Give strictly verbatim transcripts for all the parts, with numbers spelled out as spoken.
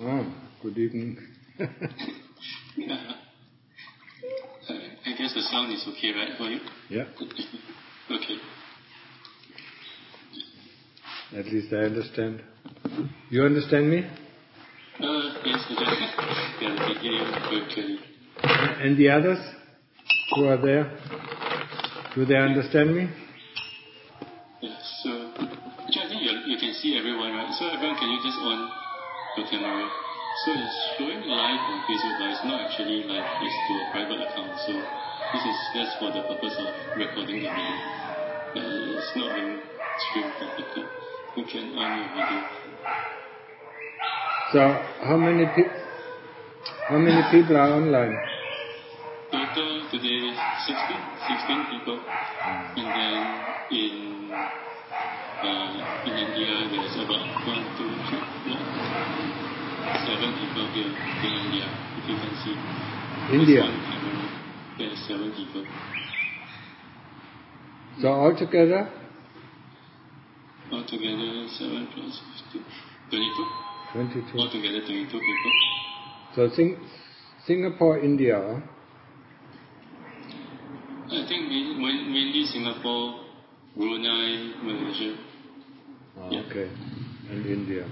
Oh, good evening. yeah. I guess the sound is okay, right, for you? Yeah. Okay. At least I understand. You understand me? Uh, yes, I do. Yeah, I can hear you very clearly. And the others who are there, do they understand me? Yeah, so actually I think you, you can see everyone, right? So everyone, can you just on your camera? So it's showing live on Facebook, but it's not actually live. It's to a private account. So this is just for the purpose of recording the video. Uh, it's not being streamed publicly. You can on your video. So how many people? How many people are online? Total today sixteen, sixteen people, and then in uh, in India there's about one, two, three, four, seven people here in India. If you can see. India. One camera. There's seven people. So altogether? Altogether seven plus fifteen, twenty-two. Twenty-two. Altogether twenty-two people. So Sing- Singapore, India. Huh? I think main, mainly Singapore, Brunei, Malaysia. Oh, yeah. Okay, and India.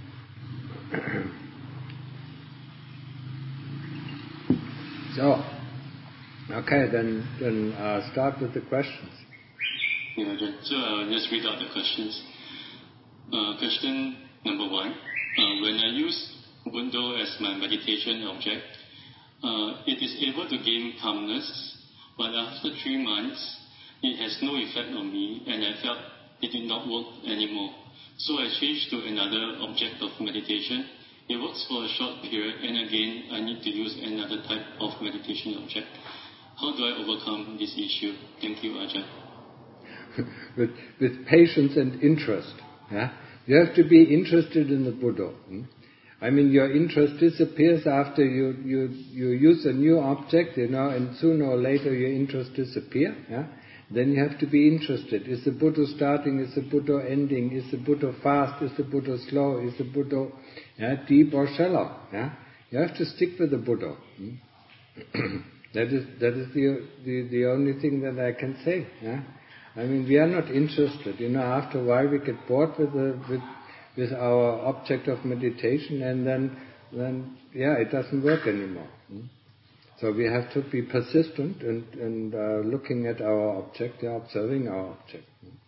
So, okay, then then uh, start with the questions. Yeah, okay. So I'll just read out the questions. Uh, question number one. Uh, when I use Ubuntu as my meditation object, uh, it is able to gain calmness, but after three months, it has no effect on me, and I felt it did not work anymore. So I changed to another object of meditation. It works for a short period, and again, I need to use another type of meditation object. How do I overcome this issue? Thank you, Ajahn. with with patience and interest. Yeah? You have to be interested in the Buddha. Hmm? I mean, your interest disappears after you, you, you use a new object, you know, and sooner or later your interest disappears. Yeah? Then you have to be interested. Is the Buddha starting? Is the Buddha ending? Is the Buddha fast? Is the Buddha slow? Is the Buddha yeah, deep or shallow? Yeah? You have to stick with the Buddha. Hmm? that is that is the, the the only thing that I can say. Yeah? I mean, we are not interested. You know, after a while we get bored with the, with with our object of meditation, and then then yeah, it doesn't work anymore. Hmm? So we have to be persistent and and uh, looking at our object, yeah, observing our object.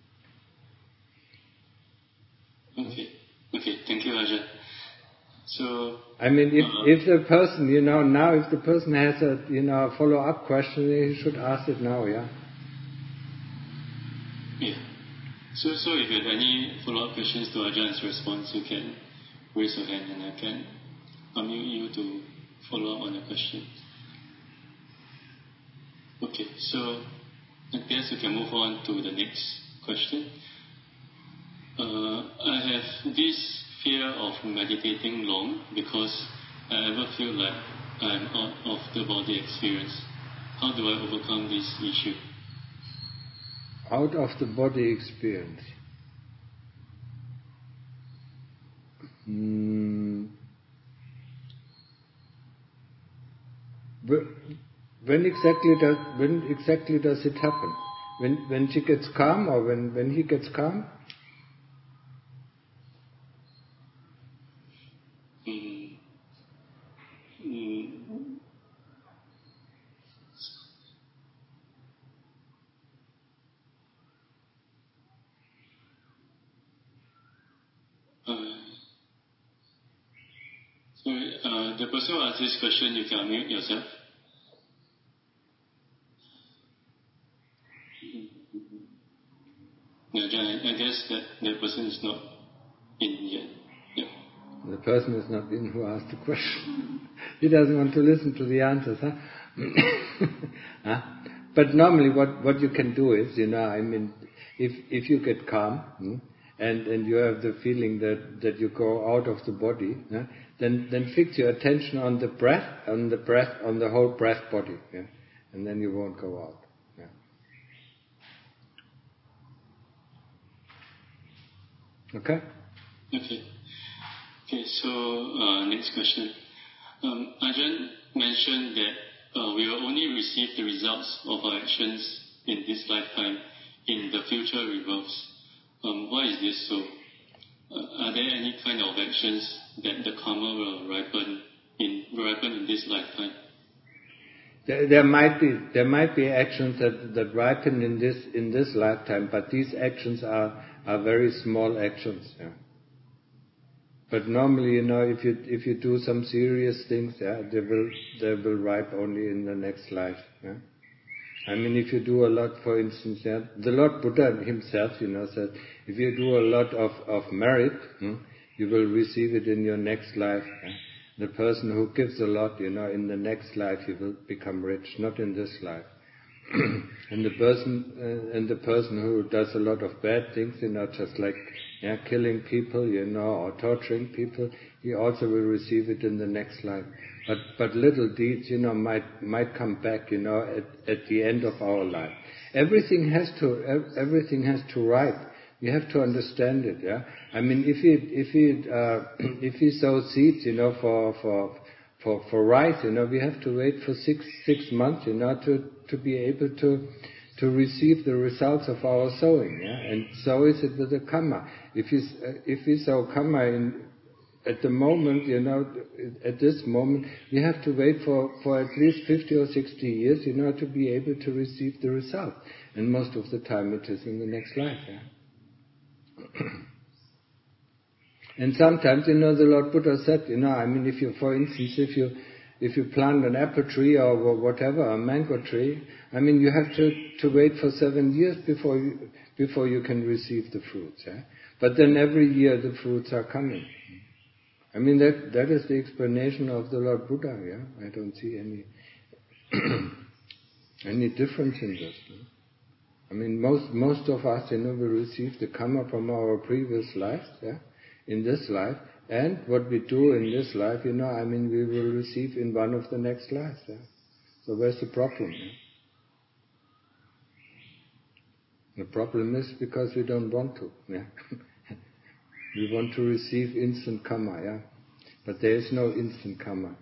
Okay, okay, thank you, Ajahn. So I mean, if uh, if the person, you know, now if the person has a you know a follow up question, he should ask it now, yeah. Yeah. So, so if you have any follow-up questions to Ajah's response, you can raise your hand and I can unmute you to follow up on the question. Okay, so I guess you can move on to the next question. Uh, I have this fear of meditating long because I ever feel like I'm out of the body experience. How do I overcome this issue? Out of the body experience. Hmm. When exactly does when exactly does it happen? When when she gets calm, or when, when he gets calm? Mm. Mm. Uh, sorry, uh, the person who asked this question, you can unmute yourself. Yeah, I, I guess that the person is not in yet. Yeah. The person is not in who asked the question. He doesn't want to listen to the answers, huh? huh? But normally what, what you can do is, you know, I mean, if if you get calm, hmm, and, and you have the feeling that, that you go out of the body, huh, then then fix your attention on the breath, on the breath, on the whole breath body, yeah? And then you won't go out. Yeah. Okay? Okay. Okay, so uh, next question. Um, Ajahn mentioned that uh, we will only receive the results of our actions in this lifetime in the future rebirths. Um, why is this so? Uh, are there any kind of actions that the karma will ripen in ripen in this lifetime? There, there might be there might be actions that, that ripen in this in this lifetime, but these actions are, are very small actions. Yeah. But normally, you know, if you if you do some serious things, yeah, they will they will ripe only in the next life. Yeah. I mean, if you do a lot, for instance, yeah, the Lord Buddha himself, you know, said, if you do a lot of, of merit, hmm, you will receive it in your next life. Yeah? The person who gives a lot, you know, in the next life he will become rich, not in this life. and the person uh, and the person who does a lot of bad things, you know, just like yeah, killing people, you know, or torturing people, he also will receive it in the next life. But but little deeds, you know, might might come back, you know, at, at the end of our life. Everything has to everything has to ripe. You have to understand it, yeah. I mean, if you if you uh, if you sow seeds, you know, for for for for rice, you know, we have to wait for six six months, you know, to to be able to to receive the results of our sowing, yeah. And so is it with the karma. If you if you sow karma in at the moment, you know, at this moment, we have to wait for, for at least fifty or sixty years, you know, to be able to receive the result. And most of the time it is in the next life, yeah. And sometimes, you know, the Lord Buddha said, you know, I mean, if you, for instance, if you, if you plant an apple tree or whatever, a mango tree, I mean, you have to, to wait for seven years before you, before you can receive the fruits, yeah. But then every year the fruits are coming. I mean, that that is the explanation of the Lord Buddha, yeah? I don't see any any difference in this. No? I mean, most most of us, you know, will receive the karma from our previous lives, yeah, in this life, and what we do in this life, you know, I mean, we will receive in one of the next lives, yeah? So where's the problem? Yeah? The problem is because we don't want to, yeah? We want to receive instant karma, yeah? But there is no instant karma.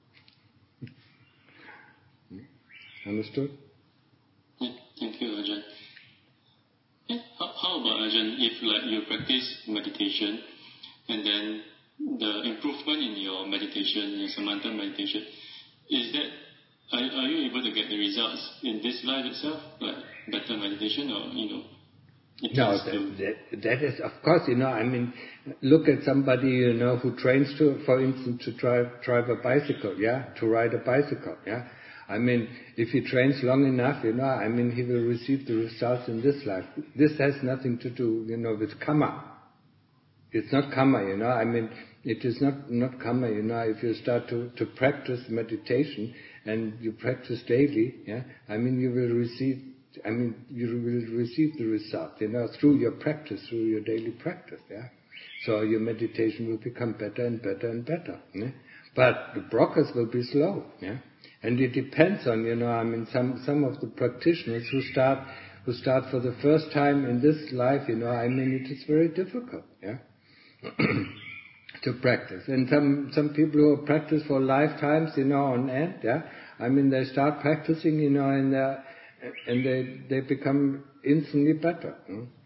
Understood? Yeah, thank you, Ajahn. Yeah, how, how about, Ajahn, if like you practice meditation and then the improvement in your meditation, your Samatha meditation, is that, are, are you able to get the results in this life itself, like better meditation, or, you know? No, that, that, that is, of course, you know, I mean, look at somebody, you know, who trains to, for instance, to drive, drive a bicycle, yeah, to ride a bicycle, yeah. I mean, if he trains long enough, you know, I mean, he will receive the results in this life. This has nothing to do, you know, with karma. It's not karma, you know, I mean, it is not, not karma, you know, if you start to, to practice meditation and you practice daily, yeah, I mean, you will receive I mean, you will receive the result, you know, through your practice, through your daily practice, yeah. So your meditation will become better and better and better, yeah? But the progress will be slow, yeah. And it depends on, you know, I mean, some some of the practitioners who start who start for the first time in this life, you know, I mean, it is very difficult, yeah, to practice. And some some people who practice for lifetimes, you know, on end, yeah. I mean, they start practicing, you know, and they're and they they become instantly better.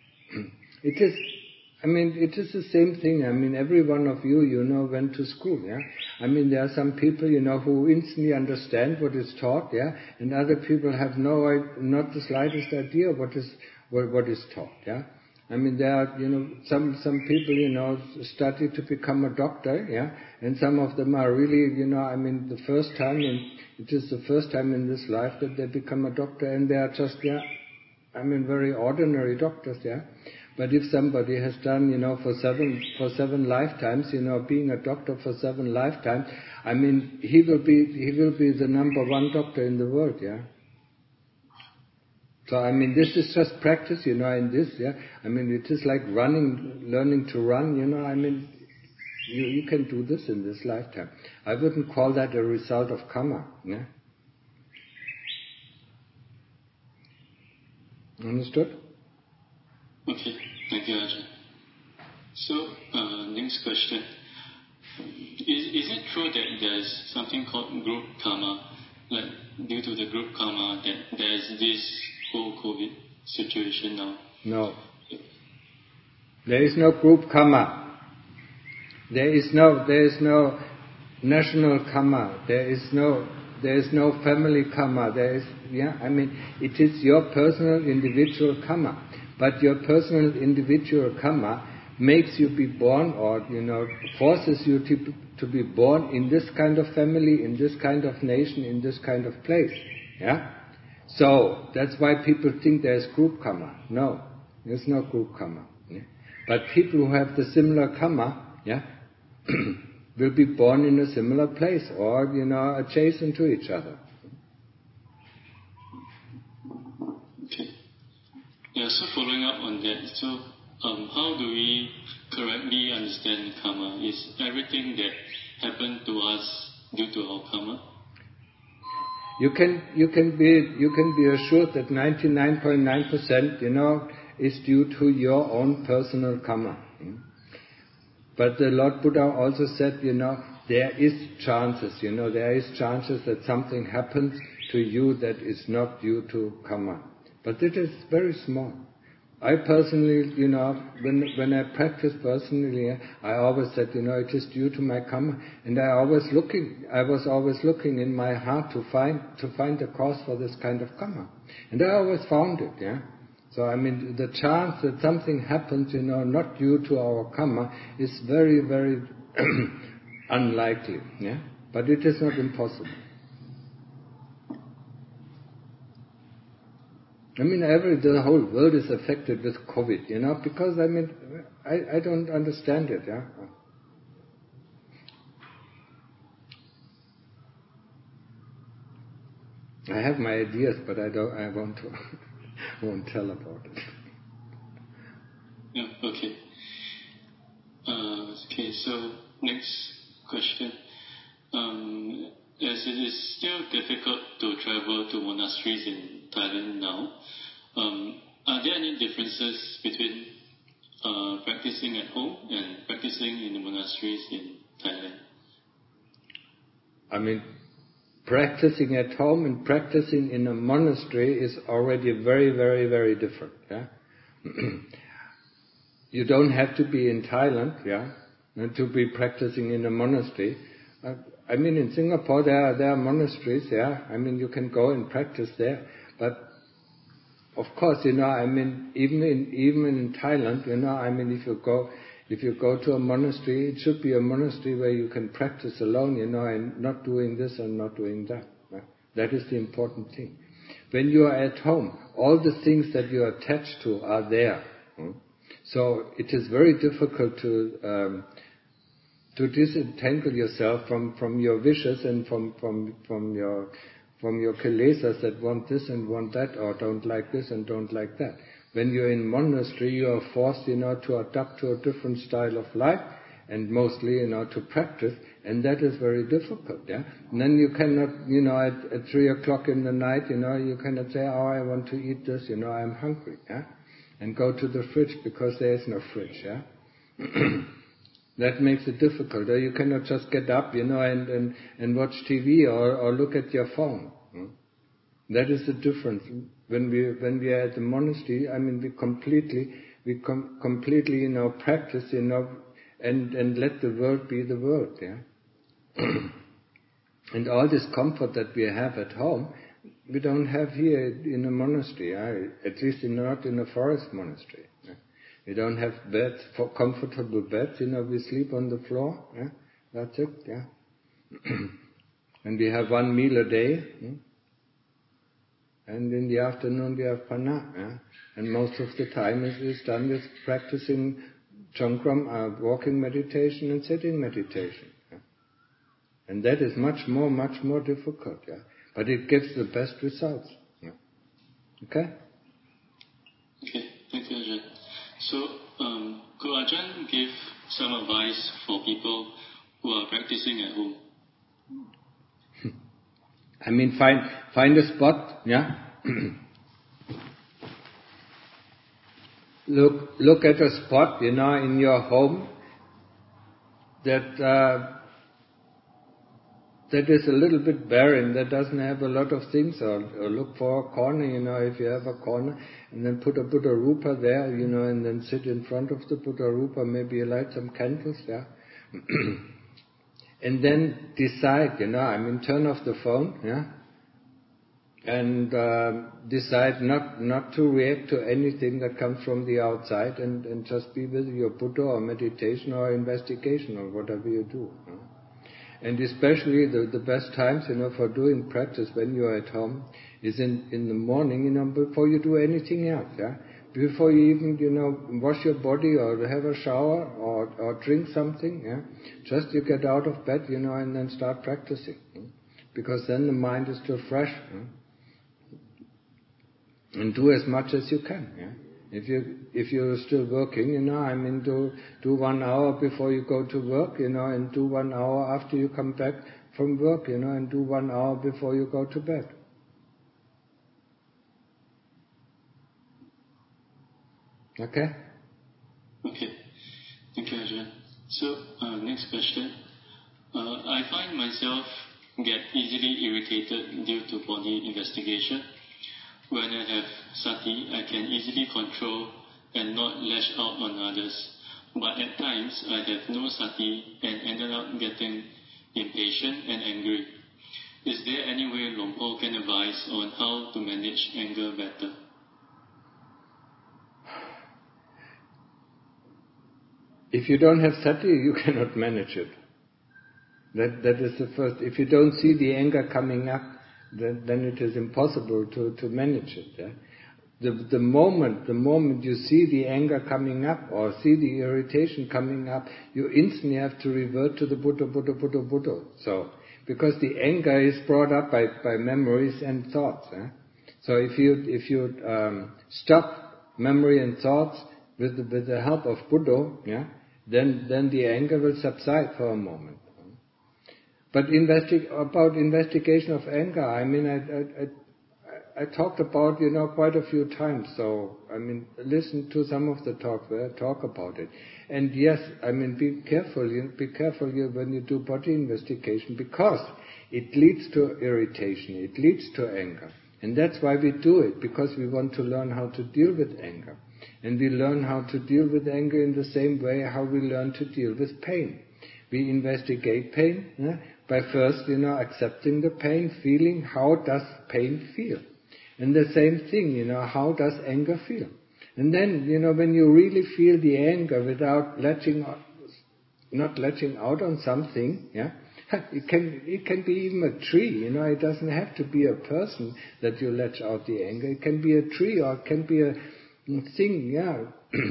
It is, I mean, it is the same thing. I mean, every one of you, you know, went to school, yeah. I mean, there are some people, you know, who instantly understand what is taught, yeah, and other people have no, not the slightest idea what is what, what is taught, yeah. I mean, there are, you know, some some people, you know, study to become a doctor, yeah, and some of them are really, you know, I mean, the first time, in, it is the first time in this life that they become a doctor, and they are just, yeah, I mean, very ordinary doctors, yeah. But if somebody has done, you know, for seven for seven lifetimes, you know, being a doctor for seven lifetimes, I mean, he will be he will be the number one doctor in the world, yeah. So, I mean, this is just practice, you know, in this, yeah. I mean, it is like running, learning to run, you know, I mean, you, you can do this in this lifetime. I wouldn't call that a result of karma, yeah. Understood? Okay, thank you, Ajahn. So, uh, next question. is, is it true that there's something called group karma? Like, due to the group karma, that there's this whole COVID situation now? No. There is no group karma. There is no, there is no national karma. There is no, there is no family karma. There is, yeah, I mean, it is your personal individual karma. But your personal individual karma makes you be born, or, you know, forces you to, to be born in this kind of family, in this kind of nation, in this kind of place. Yeah? So, that's why people think there's group karma. No, there's no group karma. Yeah? But people who have the similar karma, yeah, will be born in a similar place, or, you know, adjacent to each other. Okay. Yeah, so following up on that, so um, how do we correctly understand karma? Is everything that happened to us due to our karma? You can you can be you can be assured that ninety-nine point nine percent, you know, is due to your own personal karma. But the Lord Buddha also said, you know, there is chances, you know, there is chances that something happens to you that is not due to karma. But it is very small. I personally, you know, when when I practice personally, I always said, you know, it is due to my karma, and I always looking, I was always looking in my heart to find to find the cause for this kind of karma, and I always found it, yeah. So I mean, the chance that something happens, you know, not due to our karma, is very, very unlikely, yeah. But it is not impossible. I mean, every, the whole world is affected with COVID, you know, because, I mean, I, I don't understand it, yeah. I have my ideas, but I don't, I won't, won't tell about it. Yeah, okay. Uh, okay, so next question. Um, as it is still difficult to travel to monasteries in Thailand now, um, are there any differences between uh, practicing at home and practicing in the monasteries in Thailand? I mean, practicing at home and practicing in a monastery is already very, very, very different. Yeah, you don't have to be in Thailand, yeah, to be practicing in a monastery. Uh, I mean, in Singapore there are, there are monasteries, yeah. I mean, you can go and practice there, but of course, you know, I mean, even in even in Thailand, you know, I mean, if you go if you go to a monastery, it should be a monastery where you can practice alone, you know, and not doing this and not doing that. Right? That is the important thing. When you are at home, all the things that you are attached to are there. Hmm? So it is very difficult to um, to disentangle yourself from, from your wishes and from from from your from your kilesas that want this and want that, or don't like this and don't like that. When you're in monastery, you are forced, you know, to adapt to a different style of life, and mostly, you know, to practice, and that is very difficult, yeah. And then you cannot, you know, at, at three o'clock in the night, you know, you cannot say, oh, I want to eat this, you know, I'm hungry, yeah, and go to the fridge because there is no fridge, yeah. That makes it difficult. Or you cannot just get up, you know, and, and, and watch T V or, or look at your phone. Hmm? That is the difference. When we when we are at the monastery, I mean, we completely we com- completely you know practice, you know, and and let the world be the world, yeah. And all this comfort that we have at home, we don't have here in a monastery. I, at least not in a forest monastery. Yeah? We don't have beds, for comfortable beds, you know, we sleep on the floor, yeah? That's it, yeah. And we have one meal a day, yeah? And in the afternoon we have pana, yeah? And most of the time it is done with practicing Chongkram, uh, walking meditation and sitting meditation. Yeah? And that is much more, much more difficult, yeah? But it gives the best results. Yeah? Okay? Okay, thank you, Ajahn. So, um, could Ajahn give some advice for people who are practicing at home? I mean, find find a spot, yeah. look look at a spot, you know, in your home that uh, that is a little bit barren, that doesn't have a lot of things, or, or look for a corner, you know, if you have a corner, and then put a Buddha Rupa there, you know, and then sit in front of the Buddha Rupa, maybe you light some candles, yeah. And then decide, you know, I mean, turn off the phone, yeah, and uh, decide not not to react to anything that comes from the outside, and, and just be with your Buddha or meditation or investigation or whatever you do. You know? And especially the, the best times, you know, for doing practice when you're at home is in, in the morning, you know, before you do anything else, yeah? Before you even, you know, wash your body or have a shower or, or drink something, yeah? Just you get out of bed, you know, and then start practicing. Yeah? Because then the mind is still fresh. Yeah? And do as much as you can, yeah? If you if you're still working, you know, I mean, do do one hour before you go to work, you know, and do one hour after you come back from work, you know, and do one hour before you go to bed. Okay? Okay. Thank you, Ajahn. So, uh, next question. Uh, I find myself get easily irritated due to body investigation. When I have sati, I can easily control and not lash out on others. But at times, I have no sati and ended up getting impatient and angry. Is there any way Luang Por can advise on how to manage anger better? If you don't have sati, you cannot manage it. That that is the first. If you don't see the anger coming up, then, then it is impossible to, to manage it. Yeah? The the moment the moment you see the anger coming up or see the irritation coming up, you instantly have to revert to the Buddha, Buddha, Buddha, Buddha. So because the anger is brought up by, by memories and thoughts. Yeah? So if you if you um, stop memory and thoughts with the, with the help of Buddha, yeah, then then the anger will subside for a moment. But investi- about investigation of anger, I mean, I, I, I, I talked about, you know, quite a few times. So, I mean, listen to some of the talk where I talk about it. And yes, I mean, be careful, you, be careful you, when you do body investigation, because it leads to irritation, it leads to anger. And that's why we do it, because we want to learn how to deal with anger. And we learn how to deal with anger in the same way how we learn to deal with pain. We investigate pain, yeah, by first, you know, accepting the pain, feeling how does pain feel. And the same thing, you know, how does anger feel. And then, you know, when you really feel the anger without letting, not letting out on something, yeah, it can, it can be even a tree, you know, it doesn't have to be a person that you let out the anger. It can be a tree or it can be a thing, yeah.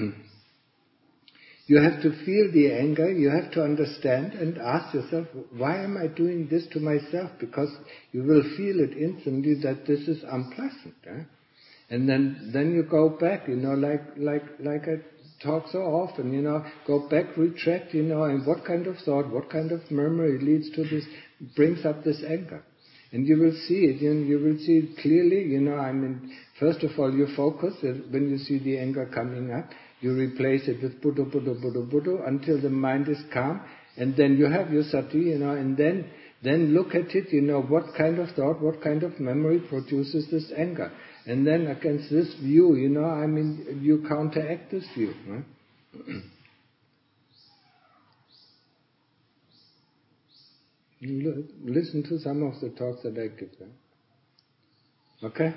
You have to feel the anger, you have to understand and ask yourself, why am I doing this to myself? Because you will feel it instantly that this is unpleasant. Eh? And then, then you go back, you know, like, like, like I talk so often, you know, go back, retract, you know, and what kind of thought, what kind of memory leads to this, brings up this anger. And you will see it, you, know, you will see it clearly, you know, I mean, first of all, you focus when you see the anger coming up. You replace it with Buddha, Buddha, Buddha, Buddha until the mind is calm, and then you have your sati, you know, and then then look at it, you know, what kind of thought, what kind of memory produces this anger, and then against this view, you know, I mean, you counteract this view. Right? Listen to some of the talks that I give. Right? Okay.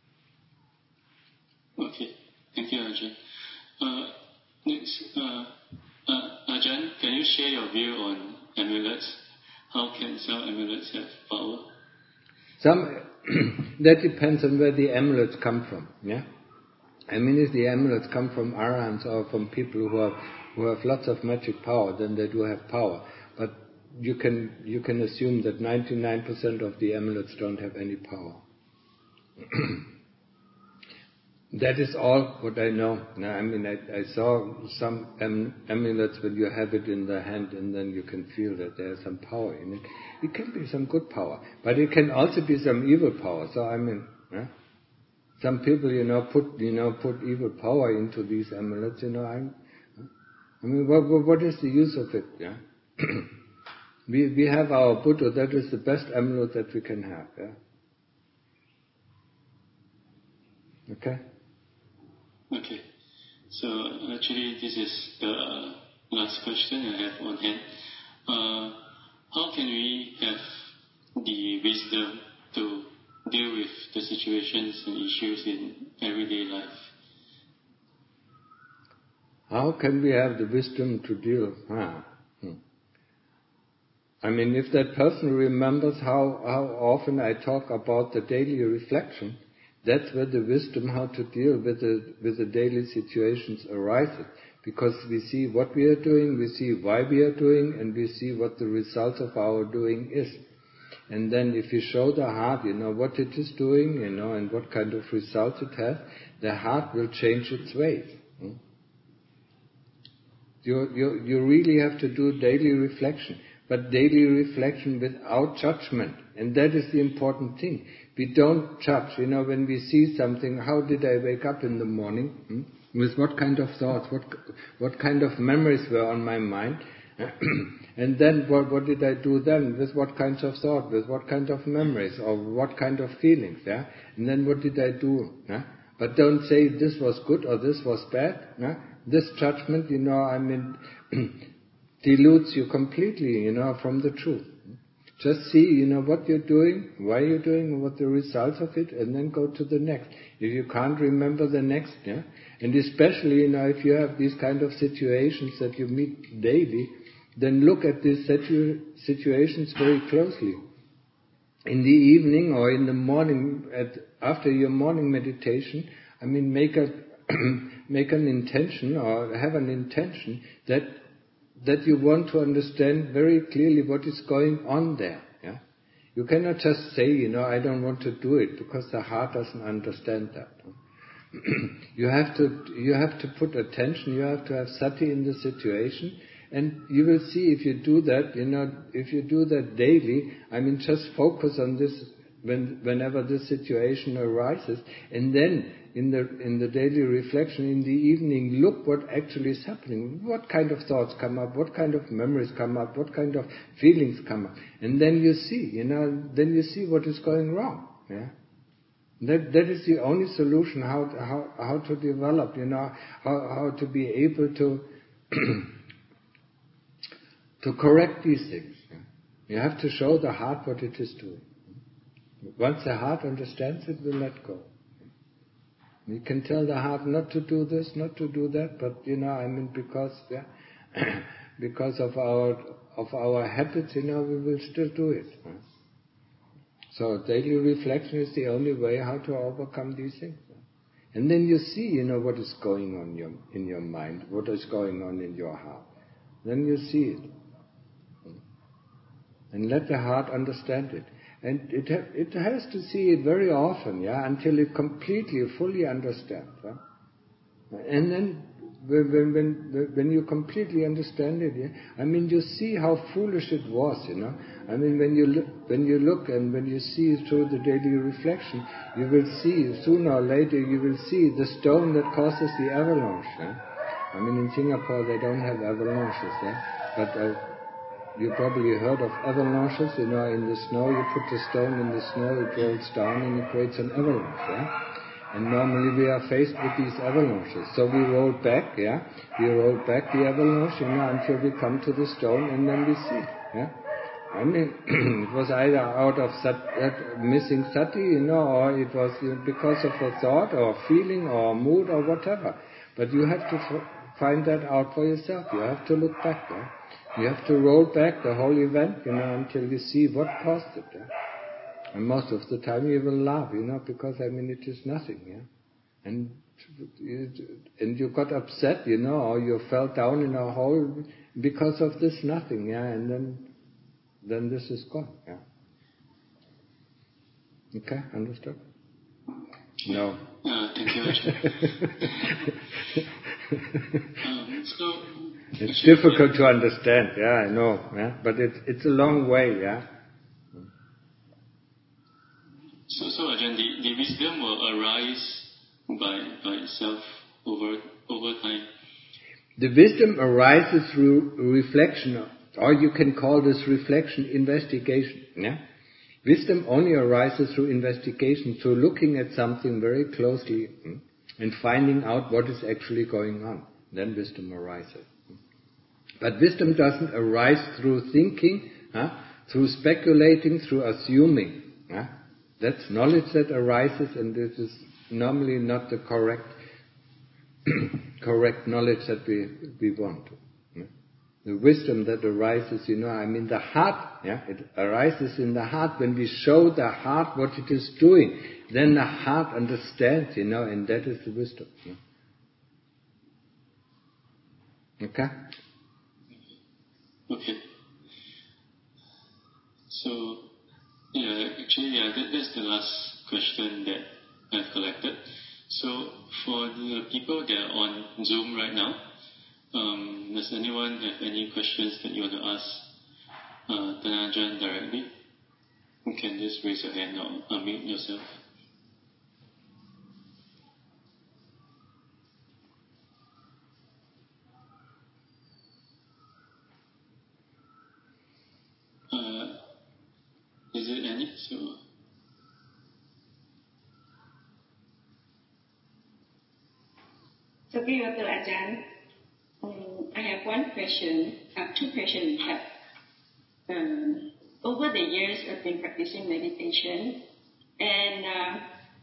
Okay. Thank you, Ajahn. Uh, next, uh, uh, Ajahn, can you share your view on amulets? How can some amulets have power? Some that depends on where the amulets come from. Yeah, I mean, if the amulets come from arahants or from people who have who have lots of magic power, then they do have power. But you can you can assume that ninety-nine percent of the amulets don't have any power. That is all what I know. Now, I mean, I, I saw some am, amulets when you have it in the hand and then you can feel that there's some power in it. It can be some good power, but it can also be some evil power. So, I mean, yeah? Some people, you know, put, you know, put evil power into these amulets, you know. I, I mean, what, what is the use of it, yeah? we we have our Buddha. That is the best amulet that we can have. Yeah. Okay. Okay. So actually, this is the last question I have on hand. Uh, how can we have the wisdom to deal with the situations and issues in everyday life? How can we have the wisdom to deal? Ah. Hmm. I mean, if that person remembers how, how often I talk about the daily reflection, that's where the wisdom how to deal with the, with the daily situations arises. Because we see what we are doing, we see why we are doing, and we see what the result of our doing is. And then if you show the heart, you know, what it is doing, you know, and what kind of result it has, the heart will change its ways. Hmm? You, you, you really have to do daily reflection, but daily reflection without judgment. And that is the important thing. We don't judge, you know, when we see something, how did I wake up in the morning? Hmm? With what kind of thoughts, what what kind of memories were on my mind? And then what, what did I do then? With what kinds of thoughts, with what kind of memories, or what kind of feelings, yeah? And then what did I do? Yeah? But don't say this was good or this was bad. Yeah? This judgment, you know, I mean, dilutes you completely, you know, from the truth. Just see, you know, what you're doing, why you're doing, what the results of it, and then go to the next. If you can't remember the next, yeah, and especially, you know, if you have these kind of situations that you meet daily, then look at these situ- situations very closely. In the evening or in the morning, at, after your morning meditation, I mean, make a make an intention or have an intention that that you want to understand very clearly what is going on there. Yeah? You cannot just say, you know, I don't want to do it, because the heart doesn't understand that. you have to you have to put attention, you have to have sati in the situation, and you will see if you do that, you know, if you do that daily, I mean, just focus on this when, whenever this situation arises, and then in the in the daily reflection in the evening, look what actually is happening. What kind of thoughts come up? What kind of memories come up? What kind of feelings come up? And then you see, you know, then you see what is going wrong. Yeah, that that is the only solution how to, how how to develop, you know, how how to be able to to correct these things. Yeah? You have to show the heart what it is doing. Once the heart understands it, will let go. You can tell the heart not to do this, not to do that, but you know, I mean, because yeah, because of our of our habits, you know, we will still do it. So daily reflection is the only way how to overcome these things. And then you see, you know, what is going on in your, in your mind, what is going on in your heart. Then you see it, and let the heart understand it. And it ha- it has to see it very often, yeah, until it completely, fully understands. Yeah? And then when, when when when you completely understand it, yeah, I mean, you see how foolish it was, you know. I mean, when you look, when you look and when you see through the daily reflection, you will see sooner or later you will see the stone that causes the avalanche. Yeah? I mean, in Singapore they don't have avalanches, yeah, but. Uh, You probably heard of avalanches, you know, in the snow, you put the stone in the snow, it rolls down and it creates an avalanche, yeah? And normally we are faced with these avalanches. So we roll back, yeah? We roll back the avalanche, you know, until we come to the stone and then we see, yeah? I mean, it was either out of sat, uh, missing sati, you know, or it was you know, because of a thought or feeling or mood or whatever. But you have to f- find that out for yourself. You have to look back, yeah? You have to roll back the whole event, you know, until you see what caused it. Yeah? And most of the time you will laugh, you know, because, I mean, it is nothing, yeah. And and you got upset, you know, or you fell down in a hole because of this nothing, yeah. And then then this is gone, yeah. Okay, understood? No. Uh, thank you, Ajahn. um, so. It's difficult to understand, yeah, I know, yeah, but it's it's a long way, yeah. So, so Ajahn, the, the wisdom will arise by by itself over over time. The wisdom arises through reflection Or you can call this reflection investigation. Yeah? Wisdom only arises through investigation, through looking at something very closely hmm, and finding out what is actually going on. Then wisdom arises. But wisdom doesn't arise through thinking, huh? through speculating, through assuming. Huh? That's knowledge that arises, and this is normally not the correct correct knowledge that we, we want. Yeah? The wisdom that arises, you know, I mean the heart, yeah, it arises in the heart. When we show the heart what it is doing, then the heart understands, you know, and that is the wisdom. Yeah? Okay? Okay. So, yeah, actually, yeah, that, that's the last question that I've collected. So, for the people that are on Zoom right now, um, does anyone have any questions that you want to ask uh, Tan Ajahn directly? You can just raise your hand or unmute yourself. Uh, is it any? So. So, Dr. Ajahn, um, I have one question, uh, two questions. That, um, over the years, I've been practicing meditation, and uh,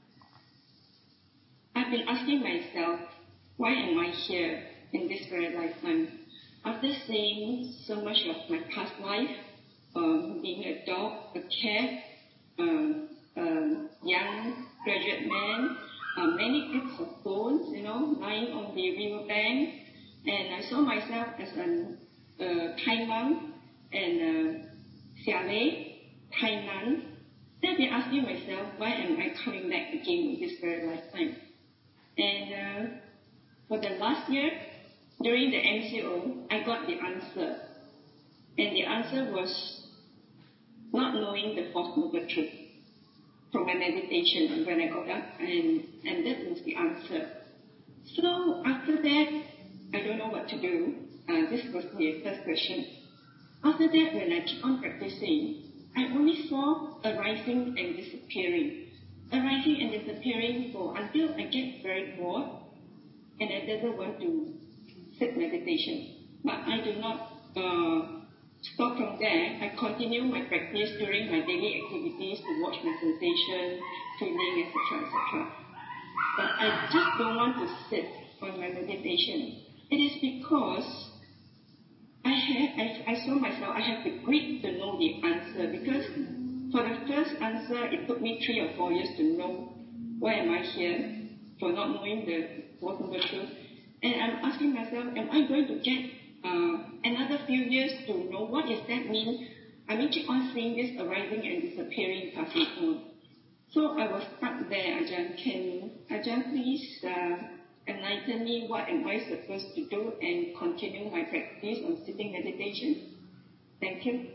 I've been asking myself, why am I here in this very lifetime? After seeing so much of my past life, um, being a dog, a cat, um, um, young graduate man, uh, many groups of bones, you know, lying on the riverbank, and I saw myself as a uh, Thai monk and uh, Xia Lei, Thai nun. Then I've been asking myself, why am I coming back again in this very lifetime? And uh, for the last year, during the M C O, I got the answer. And the answer was not knowing the Fourth Noble Truth from my meditation when I got up, and, and that was the answer. So after that, I don't know what to do. Uh, this was the first question. After that, when I keep on practicing, I only saw arising and disappearing. Arising and disappearing for until I get very bored and I didn't want to sit meditation. But I do not uh, stop from there. I continue my practice during my daily activities to watch my sensation, feeling, et cetera, et cetera. But I just don't want to sit on my meditation. It is because I have, I, I saw myself, I have the greed to know the answer, because for the first answer, it took me three or four years to know why am I here, for not knowing the Fourth Noble Truth. And I'm asking myself, am I going to get uh, another few years to know what does that mean? I mean, keep on seeing this arising and disappearing, passing on. So I was stuck there, Ajahn. Can Ajahn please uh, enlighten me what am I supposed to do and continue my practice on sitting meditation? Thank you.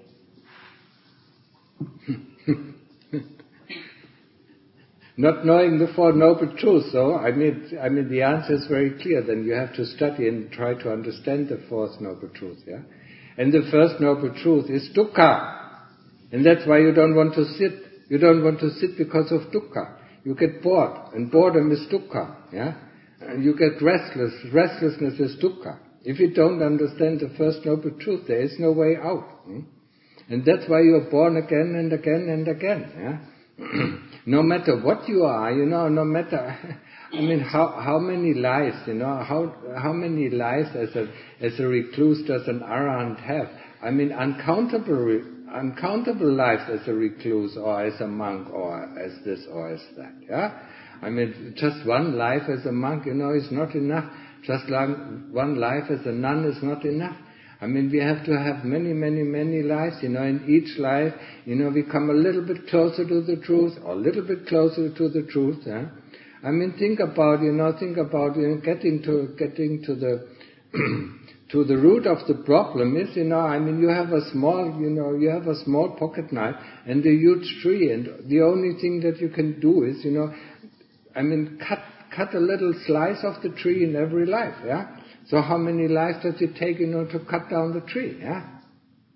Not knowing the Four Noble Truths, so I mean, I mean the answer is very clear. Then you have to study and try to understand the Fourth Noble Truth, yeah. And the First Noble Truth is dukkha, and that's why you don't want to sit. You don't want to sit because of dukkha. You get bored, and boredom is dukkha, yeah. And you get restless. Restlessness is dukkha. If you don't understand the First Noble Truth, there is no way out. Hmm? And that's why you're born again and again and again, yeah. No matter what you are, you know, no matter, I mean, how how many lives, you know, how how many lives as a as a recluse does an arahant have? I mean, uncountable uncountable lives as a recluse or as a monk or as this or as that, yeah. I mean, just one life as a monk, you know, is not enough. Just like one life as a nun is not enough. I mean, we have to have many, many, many lives, you know, in each life, you know, we come a little bit closer to the truth, or a little bit closer to the truth, yeah? I mean, think about, you know, think about, you know, getting to, getting to the, to the root of the problem is, you know, I mean, you have a small, you know, you have a small pocket knife and a huge tree, and the only thing that you can do is, you know, I mean, cut, cut a little slice of the tree in every life, yeah? So how many lives does it take, you know, to cut down the tree, yeah?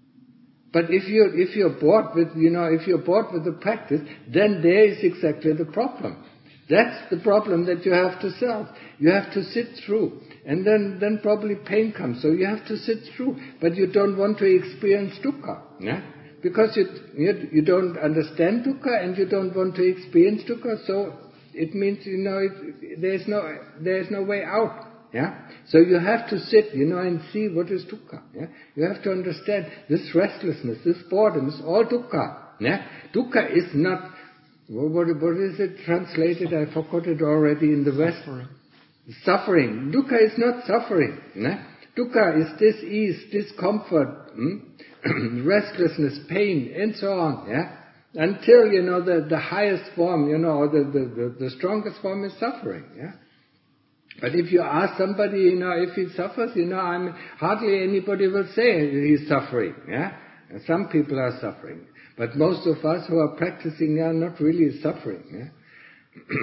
But if you if you're bored with you know if you're bored with the practice, then there is exactly the problem. That's the problem that you have to solve. You have to sit through, and then then probably pain comes. So you have to sit through, but you don't want to experience dukkha, yeah? Because you you, you don't understand dukkha and you don't want to experience dukkha. So it means you know it, there's no there's no way out. Yeah? So you have to sit, you know, and see what is dukkha. Yeah? You have to understand this restlessness, this boredom is all dukkha. Yeah? Dukkha is not, what, what is it translated? I forgot it already in the West. Suffering. Suffering. Dukkha is not suffering. Yeah? Dukkha is dis-ease, discomfort, hmm? restlessness, pain, and so on. Yeah? Until, you know, the, the highest form, you know, or the, the, the, the strongest form is suffering. Yeah? But if you ask somebody, you know, if he suffers, you know, I mean, hardly anybody will say he's suffering, yeah? And some people are suffering. But most of us who are practicing are not really suffering, yeah?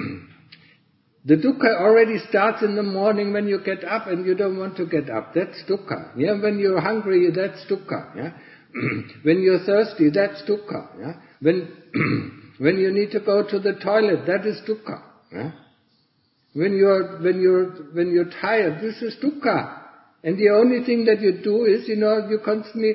The dukkha already starts in the morning when you get up and you don't want to get up. That's dukkha, yeah? When you're hungry, that's dukkha, yeah? When you're thirsty, that's dukkha, yeah? When, when you need to go to the toilet, that is dukkha, yeah? When you're, when you're, when you're tired, this is dukkha. And the only thing that you do is, you know, you constantly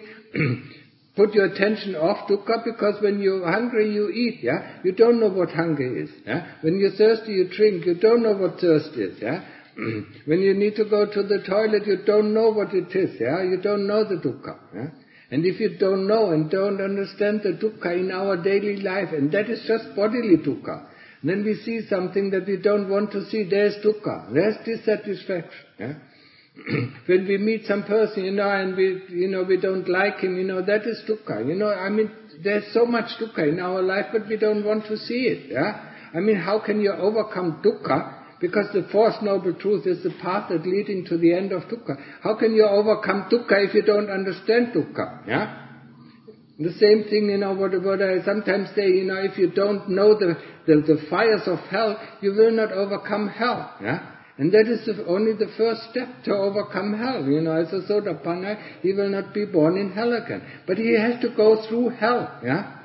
put your attention off dukkha, because when you're hungry, you eat, yeah? You don't know what hunger is, yeah? When you're thirsty, you drink, you don't know what thirst is, yeah? When you need to go to the toilet, you don't know what it is, yeah? You don't know the dukkha, yeah? And if you don't know and don't understand the dukkha in our daily life, and that is just bodily dukkha, then we see something that we don't want to see, there's dukkha, there's dissatisfaction. Yeah? When we meet some person, you know, and we, you know, we don't like him, you know, that is dukkha. You know, I mean, there's so much dukkha in our life, but we don't want to see it. Yeah? I mean, how can you overcome dukkha? Because the fourth noble truth is the path that leading to the end of dukkha. How can you overcome dukkha if you don't understand dukkha? Yeah? The same thing, you know, what, what I sometimes say, you know, if you don't know the, the, the fires of hell, you will not overcome hell, yeah? And that is the, only the first step to overcome hell, you know, as a Sotapanna, he will not be born in hell again. But he has to go through hell, yeah?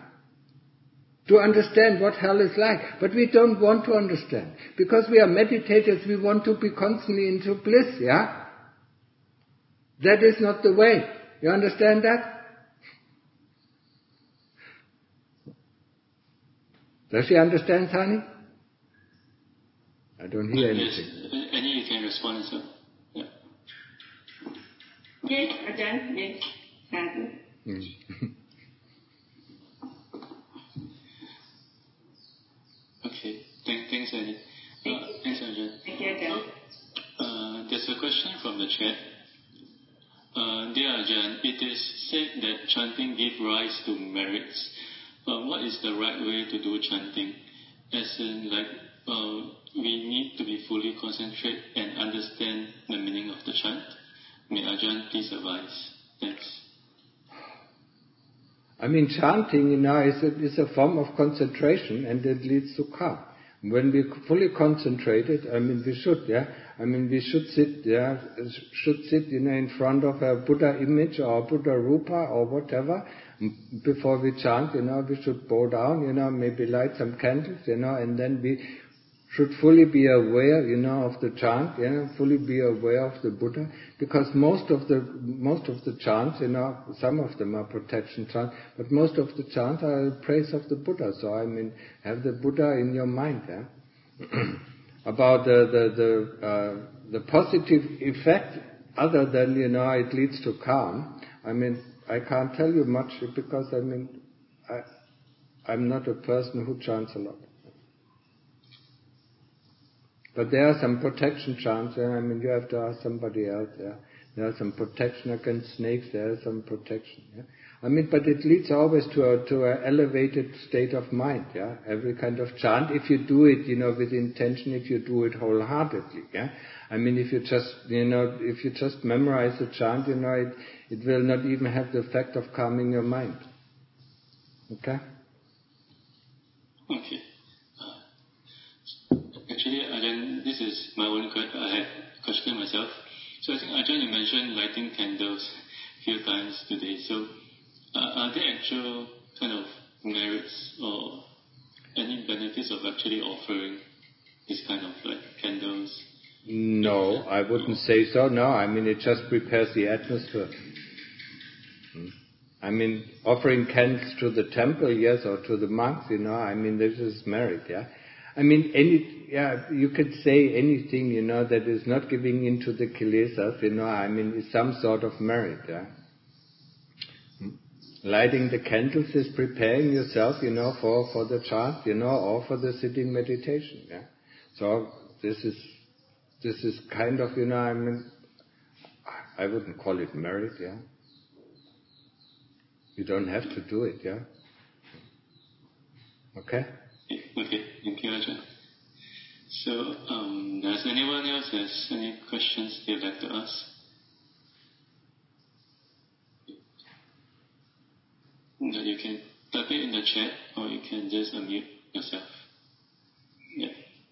To understand what hell is like. But we don't want to understand. Because we are meditators, we want to be constantly into bliss, yeah? That is not the way. You understand that? Does she understand, Sani? I don't hear anything. Yes, any you can respond, sir. Yeah. Yes, Ajahn, yes, Sadhu. Mm. Okay, Thank, thanks, Annie. Uh, thanks, Ajahn. Thank you, Ajahn. Uh, there's a question from the chat. Uh, dear Ajahn, it is said that chanting gives rise to merits. Uh, what is the right way to do chanting? As in, like, uh, we need to be fully concentrate and understand the meaning of the chant. May Ajahn please advise. Thanks. I mean, chanting, you know, is a, is a form of concentration, and it leads to calm. When we're fully concentrated, I mean, we should, yeah. I mean, we should sit, yeah, should sit, you know, in front of a Buddha image or a Buddha Rupa or whatever. Before we chant, you know, we should bow down, you know, maybe light some candles, you know, and then we should fully be aware, you know, of the chant, you know, fully be aware of the Buddha, because most of the most of the chants, you know, some of them are protection chants, but most of the chants are praise of the Buddha. So I mean, have the Buddha in your mind, yeah. About the the the, uh, the positive effect, other than, you know, it leads to calm. I mean, I can't tell you much, because I mean, I I'm not a person who chants a lot. But there are some protection chants, yeah? I mean, you have to ask somebody else, yeah? There are some protection against snakes, there is some protection, yeah? I mean, but it leads always to a, to an elevated state of mind, yeah? Every kind of chant, if you do it, you know, with intention, if you do it wholeheartedly, yeah? I mean, if you just, you know, if you just memorize a chant, you know, it, it will not even have the effect of calming your mind. Okay? Okay. Actually, Ajahn, this is my own que- I had question myself. So I think, Ajahn, you mentioned lighting candles a few times today. So uh, are there actual kind of merits or any benefits of actually offering this kind of like candles? No, I wouldn't say so. No, I mean, it just prepares the atmosphere. Hmm. I mean, offering candles to the temple, yes, or to the monks, you know, I mean, this is merit, yeah. I mean, any, yeah, you could say anything, you know, that is not giving into the kilesas, you know, I mean, is some sort of merit, yeah. Hmm. Lighting the candles is preparing yourself, you know, for, for the chant, you know, or for the sitting meditation, yeah. So, this is, this is kind of, you know, I mean, I wouldn't call it merit, yeah. You don't have to do it, yeah? Okay? Okay, thank you, Ajahn. So, um, does anyone else has any questions they'd like to ask? No, you can type it in the chat or you can just unmute yourself. Yeah.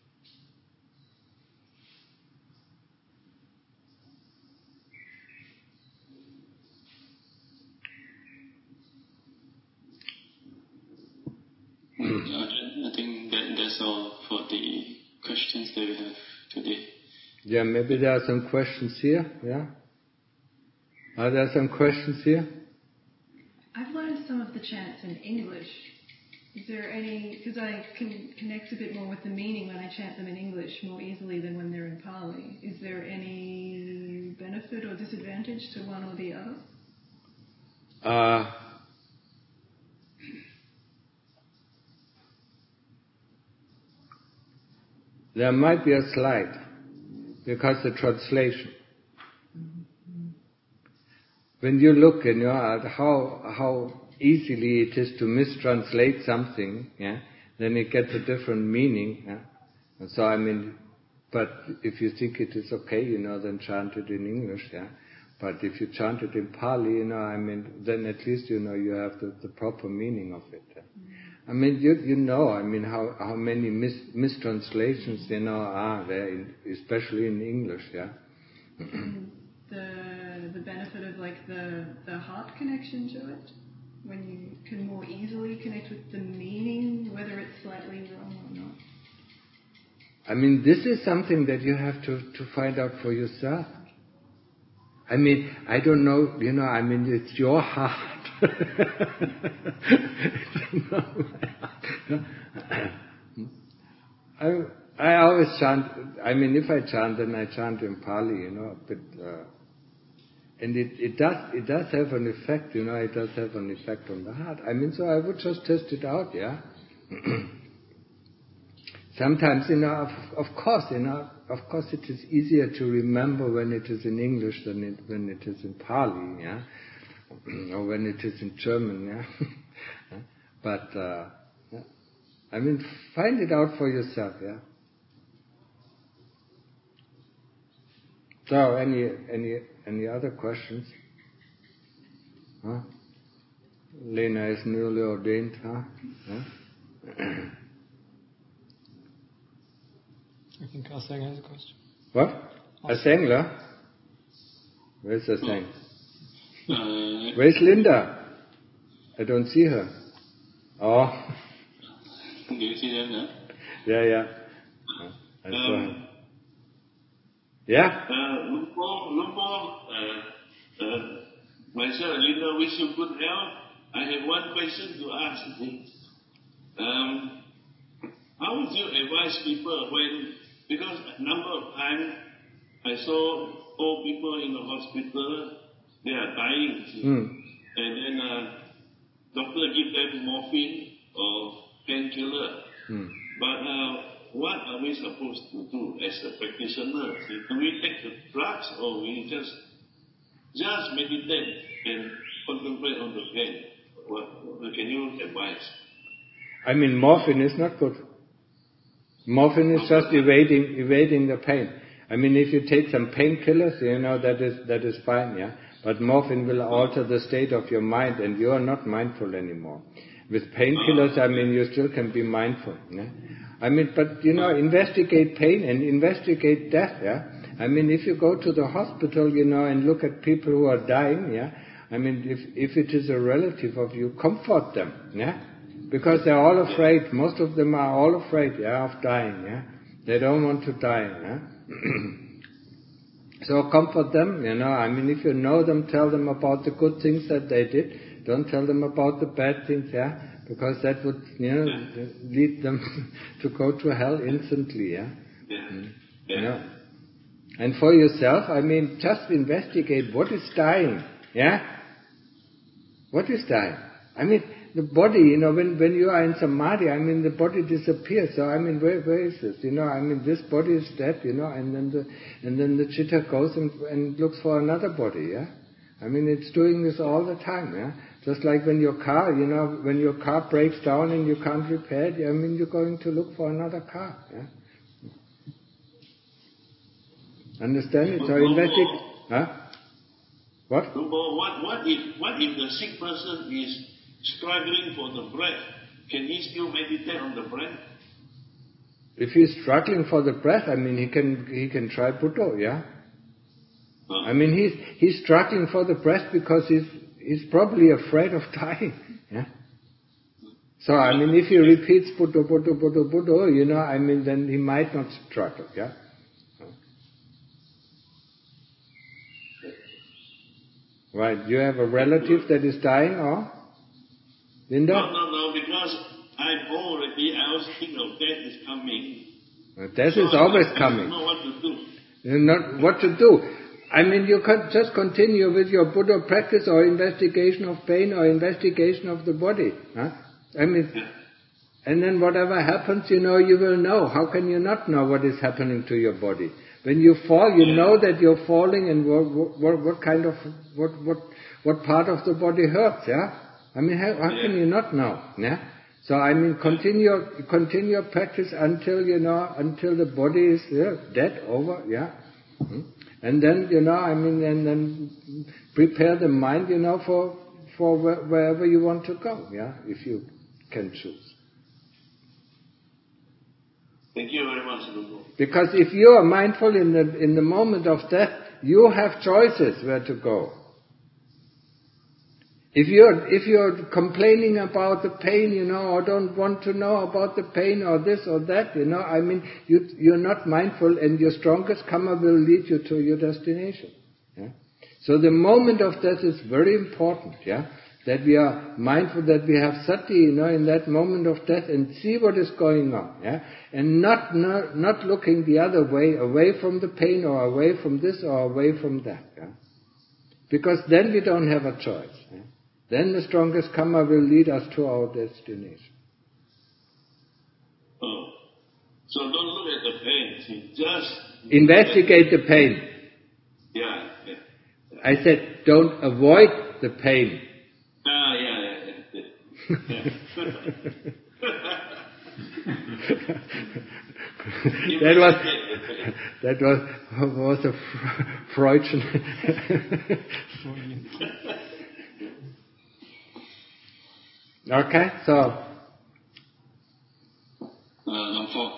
I think that that's all for the questions that we have today. Yeah, maybe there are some questions here, yeah? Are there some questions here? I've learned some of the chants in English. Is there any, because I can connect a bit more with the meaning when I chant them in English more easily than when they're in Pali. Is there any benefit or disadvantage to one or the other? Uh, there might be a slight, because the translation. When you look, you know, at how how easily it is to mistranslate something, yeah, then it gets a different meaning. Yeah? And so I mean, but if you think it is okay, you know, then chant it in English, yeah. But if you chant it in Pali, you know, I mean, then at least you know you have the, the proper meaning of it. Yeah? I mean, you you know, I mean, how how many mis, mistranslations you know are there, in, especially in English, yeah. the the benefit of like the the heart connection to it, when you can more easily connect with the meaning, whether it's slightly wrong or not. I mean, this is something that you have to, to find out for yourself. I mean, I don't know, you know, I mean, it's your heart. I I always chant, I mean, if I chant, then I chant in Pali, you know, but, uh, and it, it does, it does have an effect, you know, it does have an effect on the heart. I mean, so I would just test it out, yeah. Sometimes, you know, of, of course, you know, of course it is easier to remember when it is in English than it, when it is in Pali, yeah, or when it is in German, yeah. But, uh, yeah. I mean, find it out for yourself, yeah. So, any any any other questions? Huh? Lena is newly ordained, huh? Huh? I think Aseng has a question. What? Aseng? Where's Aseng? Uh, Where's Linda? I don't see her. Oh. Do you see them now? Yeah, yeah. I saw her. Yeah? Uh, Lumpo, Lumpo, uh, uh, myself, Linda, wish you good health. I have one question to ask. Um, how would you advise people when, because a number of times I saw old people in the hospital, they are dying, Mm. and then uh, doctor give them morphine or painkiller. Mm. But uh, what are we supposed to do as a practitioner? Do we take the drugs or we just just meditate and contemplate on the pain? What, what can you advise? I mean, morphine is not good. Morphine is just evading evading the pain. I mean, if you take some painkillers, you know, that is that is fine, yeah. But morphine will alter the state of your mind, and you are not mindful anymore. With painkillers, I mean, you still can be mindful. Yeah? I mean, but you know, investigate pain and investigate death. Yeah. I mean, if you go to the hospital, you know, and look at people who are dying, yeah. I mean, if if it is a relative of you, comfort them, yeah, because they're all afraid. Most of them are all afraid, yeah, of dying, yeah. They don't want to die, yeah. So comfort them, you know. I mean, if you know them, tell them about the good things that they did. Don't tell them about the bad things, yeah, because that would, you know, lead them to go to hell instantly, yeah. Yeah. Mm. Yeah. You know. And for yourself, I mean, just investigate what is dying, yeah. What is dying? I mean, the body, you know, when, when you are in samadhi, I mean, the body disappears. So, I mean, where where is this? You know, I mean, this body is dead, you know, and then the and then the chitta goes and, and looks for another body, yeah? I mean, it's doing this all the time, yeah? Just like when your car, you know, when your car breaks down and you can't repair it, I mean, you're going to look for another car, yeah? Understand it? So, investigate. Huh? What? What, what, if, what if the sick person is struggling for the breath? Can he still meditate on the breath? If he's struggling for the breath, I mean, he can he can try Buddha, yeah? Huh? I mean, he's he's struggling for the breath because he's he's probably afraid of dying, yeah? So, I mean, if he repeats Buddha, Buddha, Buddha, Buddha, you know, I mean, then he might not struggle, yeah? Right, you have a relative that is dying, or? Linda? No, no, no, because I'm already, I also think of death is coming. Well, death so is always I coming. don't know what to do. You know not what to do. I mean, you can just continue with your Buddha practice or investigation of pain or investigation of the body. Huh? I mean, Yeah. And then whatever happens, you know, you will know. How can you not know what is happening to your body? When you fall, you Yeah. know that you're falling, and what, what, what kind of, what, what, what part of the body hurts, yeah? I mean, how, how Yeah. can you not know, yeah? So, I mean, continue, continue your practice until, you know, until the body is yeah, dead, over, yeah? Hmm? And then, you know, I mean, and then prepare the mind, you know, for, for wh- wherever you want to go, yeah? If you can choose. Thank you very much, Guru. Because if you are mindful in the in the moment of death, you have choices where to go. If you're if you're complaining about the pain, you know, or don't want to know about the pain or this or that, you know, I mean, you you're not mindful, and your strongest karma will lead you to your destination. Yeah? So the moment of death is very important, yeah. That we are mindful, that we have sati, you know, in that moment of death, and see what is going on, yeah, and not not not looking the other way, away from the pain or away from this or away from that, yeah, because then we don't have a choice. Yeah? Then the strongest karma will lead us to our destination. Oh. So don't look at the pain. See, just investigate the pain. Yeah, yeah. I said, don't avoid the pain. Ah, yeah, yeah, yeah. yeah. that was that was was a Freudian. Okay, so uh, Lumpur.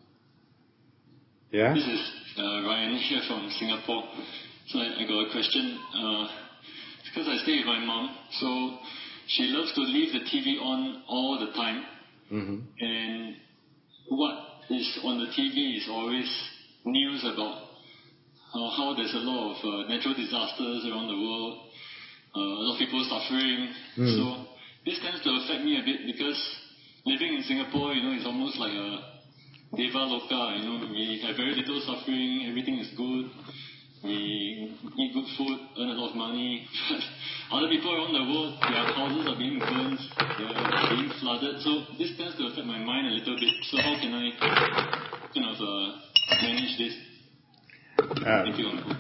Yeah. This is uh, Ryan here from Singapore. So I, I got a question. Uh, because I stay with my mom, so she loves to leave the T V on all the time. Mm-hmm. And what is on the T V is always news about uh, how there's a lot of uh, natural disasters around the world, uh, a lot of people suffering. Mm. So this tends to affect me a bit, because living in Singapore, you know, is almost like a Deva Loka. You know, we have very little suffering, everything is good. We eat good food, earn a lot of money. Other people around the world, their houses are being burnt, they're being flooded. So this tends to affect my mind a little bit. So how can I kind of uh, manage this? Um, Thank you, Uncle.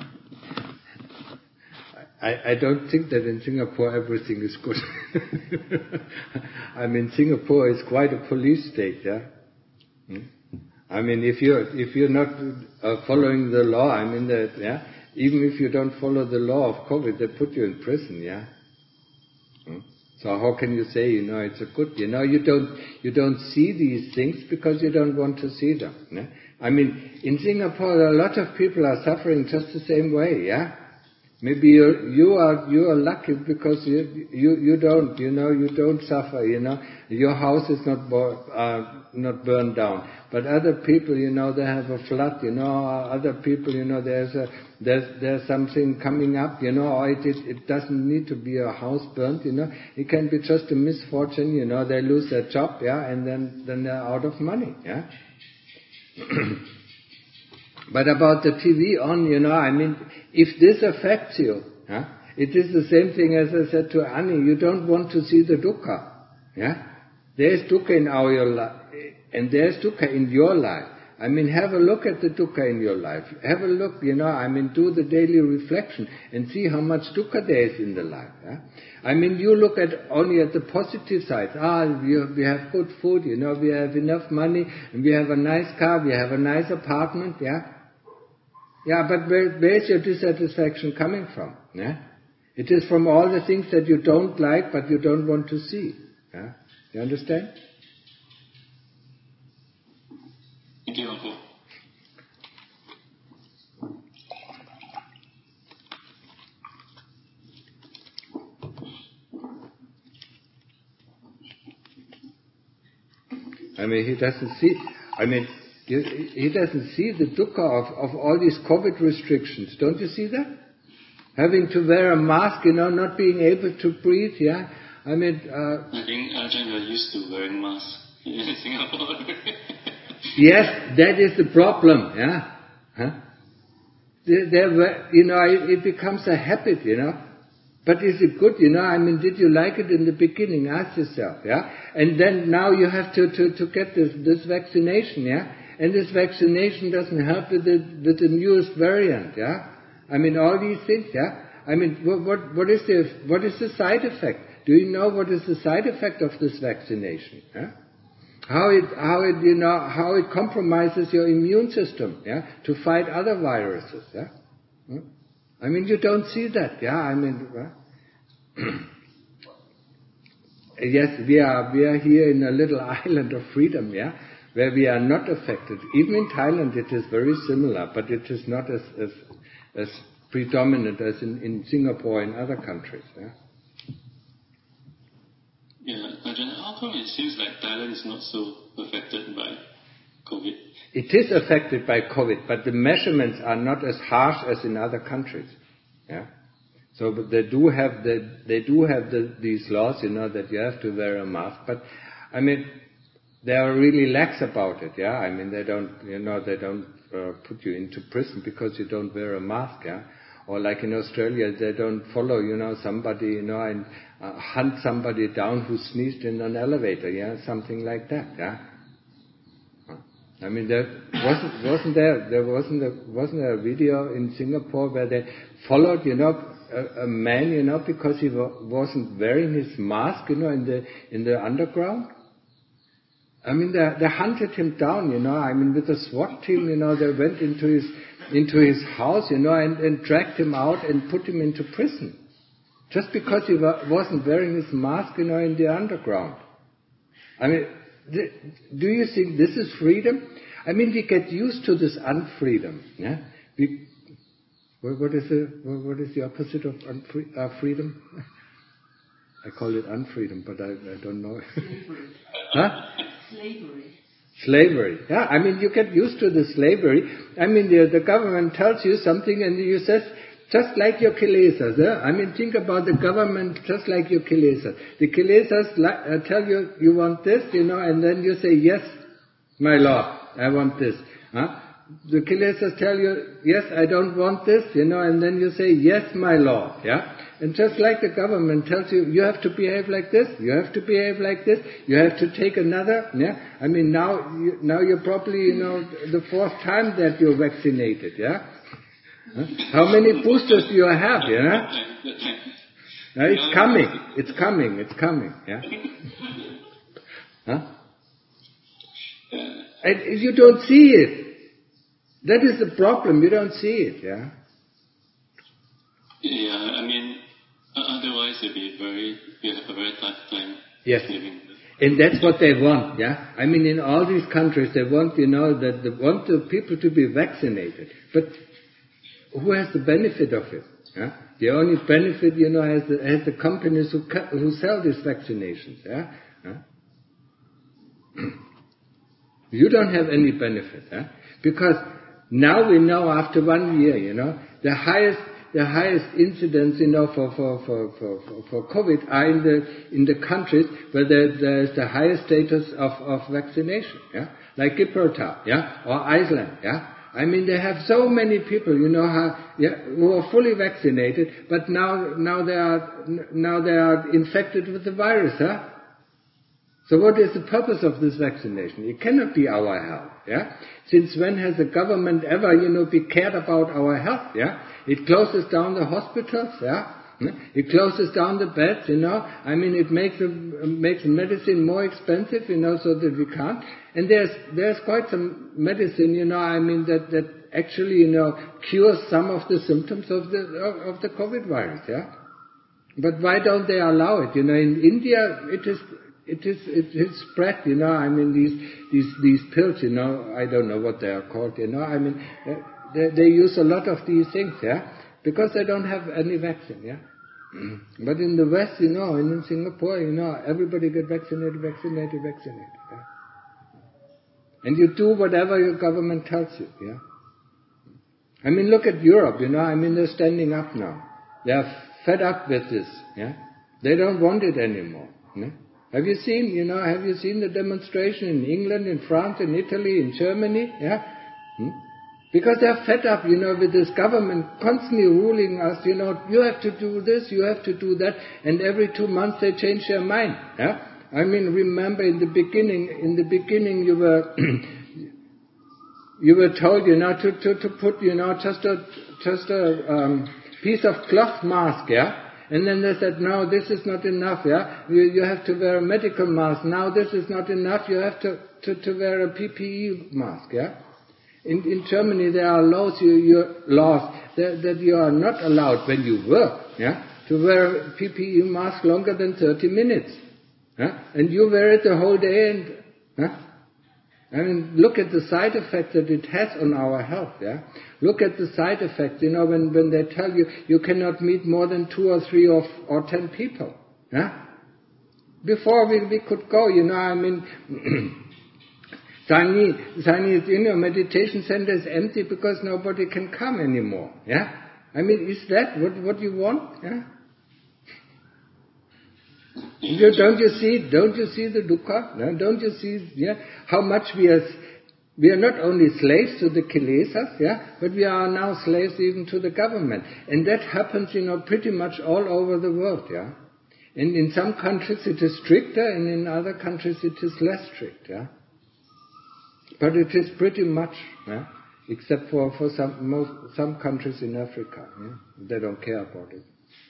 I, I don't think that in Singapore everything is good. I mean, Singapore is quite a police state, yeah? Hmm? I mean, if you're, if you're not uh, following the law, I mean, that, yeah? Even if you don't follow the law of COVID, they put you in prison, yeah? Hmm? So how can you say, you know, it's a good, you know, you don't, you don't see these things because you don't want to see them, yeah? I mean, in Singapore, a lot of people are suffering just the same way, yeah? Maybe you you are you are lucky because you you you don't you know you don't suffer, you know your house is not bo- uh, not burned down. But other people, you know, they have a flood, you know. Other people, you know, there's a there's there's something coming up, you know. Or it it, it doesn't need to be a house burnt, you know. It can be just a misfortune, you know. They lose their job, yeah, and then then they're out of money, yeah. But about the T V on, you know, I mean, if this affects you, huh, it is the same thing as I said to Annie. You don't want to see the dukkha, yeah. There is dukkha in our life, and there is dukkha in your life. I mean, have a look at the dukkha in your life. Have a look, you know, I mean, do the daily reflection and see how much dukkha there is in the life. Yeah? I mean, you look at only at the positive side. Ah, we, we have good food, you know, we have enough money, and we have a nice car, we have a nice apartment, yeah. Yeah, but where, where is your dissatisfaction coming from? Yeah? It is from all the things that you don't like, but you don't want to see. Yeah? You understand? Thank you, Uncle. I mean, he doesn't see, I mean, he doesn't see the dukkha of, of all these COVID restrictions. Don't you see that? Having to wear a mask, you know, not being able to breathe, yeah? I mean... Uh, I think, Ajahn, you're used to wearing masks in Singapore. Yes, that is the problem, yeah? Huh? There, there, you know, it, it becomes a habit, you know. But is it good, you know? I mean, did you like it in the beginning? Ask yourself, yeah? And then now you have to, to, to get this, this vaccination, yeah? And this vaccination doesn't help with the, with the newest variant, yeah? I mean, all these things, yeah? I mean, what, what, what is the, what is the side effect? Do you know what is the side effect of this vaccination, yeah? How it, how it, you know, how it compromises your immune system, yeah? To fight other viruses, yeah? Hmm? I mean, you don't see that, yeah? I mean, uh, yes, we are, we are here in a little island of freedom, yeah? Where we are not affected. Even in Thailand it is very similar, but it is not as as, as predominant as in, in Singapore and other countries. Yeah, yeah, Ajahn, how come it seems like Thailand is not so affected by COVID? It is affected by COVID, but the measurements are not as harsh as in other countries. Yeah, so but they do have the they do have the, these laws, you know, that you have to wear a mask. But I mean, they are really lax about it, yeah. I mean, they don't, you know, they don't uh, put you into prison because you don't wear a mask, yeah. Or like in Australia, they don't follow, you know, somebody, you know, and uh, hunt somebody down who sneezed in an elevator, yeah, something like that, yeah. I mean, there wasn't wasn't there there wasn't a, wasn't there a video in Singapore where they followed, you know, a, a man, you know, because he wa- wasn't wearing his mask, you know, in the in the underground. I mean, they, they hunted him down, you know. I mean, with a SWAT team, you know, they went into his into his house, you know, and, and dragged him out and put him into prison, just because he wa- wasn't wearing his mask, you know, in the underground. I mean, th- do you think this is freedom? I mean, we get used to this unfreedom, yeah. We, what, what is the what is the opposite of unfre- uh, freedom? I call it unfreedom, but I, I don't know. Slavery. Huh? Slavery. Slavery. Yeah, I mean, you get used to the slavery. I mean, the, the government tells you something and you says, just like your kilesas. Eh? I mean, think about the government just like your kilesas. The kilesas li- uh, tell you, you want this, you know, and then you say, yes, my lord, I want this. Huh? The kilesas tell you, yes, I don't want this, you know, and then you say, yes, my lord. Yeah? And just like the government tells you, you have to behave like this, you have to behave like this, you have to take another, yeah? I mean, now, you, now you're probably, you know, the fourth time that you're vaccinated, yeah? Huh? How many boosters do you have, yeah? Now it's coming, it's coming, it's coming, yeah? Huh? And you don't see it. That is the problem, you don't see it, yeah? Yeah, I mean, otherwise it'd be very, you have a very tough time yes. living. And that's what they want, yeah? I mean, in all these countries, they want, you know, that they want the people to be vaccinated. But who has the benefit of it? Yeah? The only benefit, you know, has the, has the companies who who sell these vaccinations. Yeah? Yeah? You don't have any benefit, yeah? Because now we know after one year, you know, the highest the highest incidence, you know, for for for for, for COVID are in the in the countries where there, there is the highest status of, of vaccination, yeah, like Gibraltar, yeah, or Iceland, yeah. I mean, they have so many people, you know, how, yeah, who are fully vaccinated, but now now they are now they are infected with the virus, huh? So what is the purpose of this vaccination? It cannot be our health, yeah? Since when has the government ever, you know, be cared about our health, yeah? It closes down the hospitals, yeah? It closes down the beds, you know? I mean, it makes the, makes medicine more expensive, you know, so that we can't. And there's, there's quite some medicine, you know, I mean, that, that actually, you know, cures some of the symptoms of the, of, of the COVID virus, yeah? But why don't they allow it? You know, in India, it is, It is it is spread, you know. I mean, these these these pills, you know. I don't know what they are called, you know. I mean, they they use a lot of these things, yeah, because they don't have any vaccine, yeah. But in the West, you know, and in Singapore, you know, everybody get vaccinated, vaccinated, vaccinated, yeah. And you do whatever your government tells you, yeah. I mean, look at Europe, you know. I mean, they're standing up now. They are fed up with this, yeah. They don't want it anymore, yeah? Have you seen, you know, have you seen the demonstration in England, in France, in Italy, in Germany? Yeah? Hmm? Because they're fed up, you know, with this government constantly ruling us, you know, you have to do this, you have to do that, and every two months they change their mind. Yeah? I mean, remember in the beginning, in the beginning you were, you were told, you know, to, to, to put, you know, just a, just a um, piece of cloth mask, yeah? And then they said, no, this is not enough, yeah? You, you have to wear a medical mask. Now this is not enough, you have to, to, to wear a P P E mask, yeah? In, in Germany there are laws, you, you, laws that, that you are not allowed when you work, yeah? To wear a P P E mask longer than thirty minutes. Yeah? And you wear it the whole day and, huh? I mean, look at the side effects that it has on our health, yeah? Look at the side effects, you know, when, when they tell you, you cannot meet more than two or three or, or ten people, yeah? Before we, we could go, you know, I mean, Chinese, Chinese, you know, meditation center is empty because nobody can come anymore, yeah? I mean, is that what, what you want, yeah? You, don't you see? Don't you see the dukkha? No? Don't you see? Yeah, how much we are. We are not only slaves to the kilesas, yeah, but we are now slaves even to the government, and that happens, you know, pretty much all over the world, yeah. And in some countries it is stricter, and in other countries it is less strict, yeah. But it is pretty much, yeah, except for for some most some countries in Africa, yeah, they don't care about it.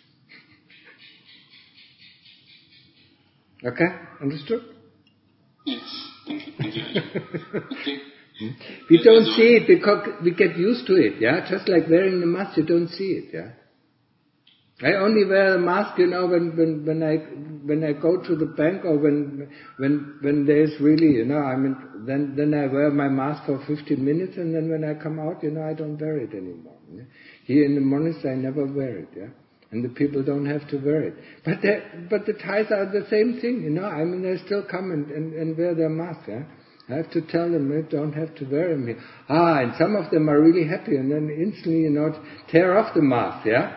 Okay, understood? Yes, thank you. Thank you. Okay. We don't see it because we get used to it, yeah? Just like wearing the mask, you don't see it, yeah? I only wear a mask, you know, when, when, when I when I go to the bank or when when when there's really, you know, I mean, then then I wear my mask for fifteen minutes, and then when I come out, you know, I don't wear it anymore. Yeah? Here in the monastery, I never wear it, yeah? And the people don't have to wear it. But the, but the Thais are the same thing, you know. I mean, they still come and, and, and wear their mask, yeah. I have to tell them they don't have to wear them here. Ah, and some of them are really happy and then instantly, you know, tear off the mask, yeah.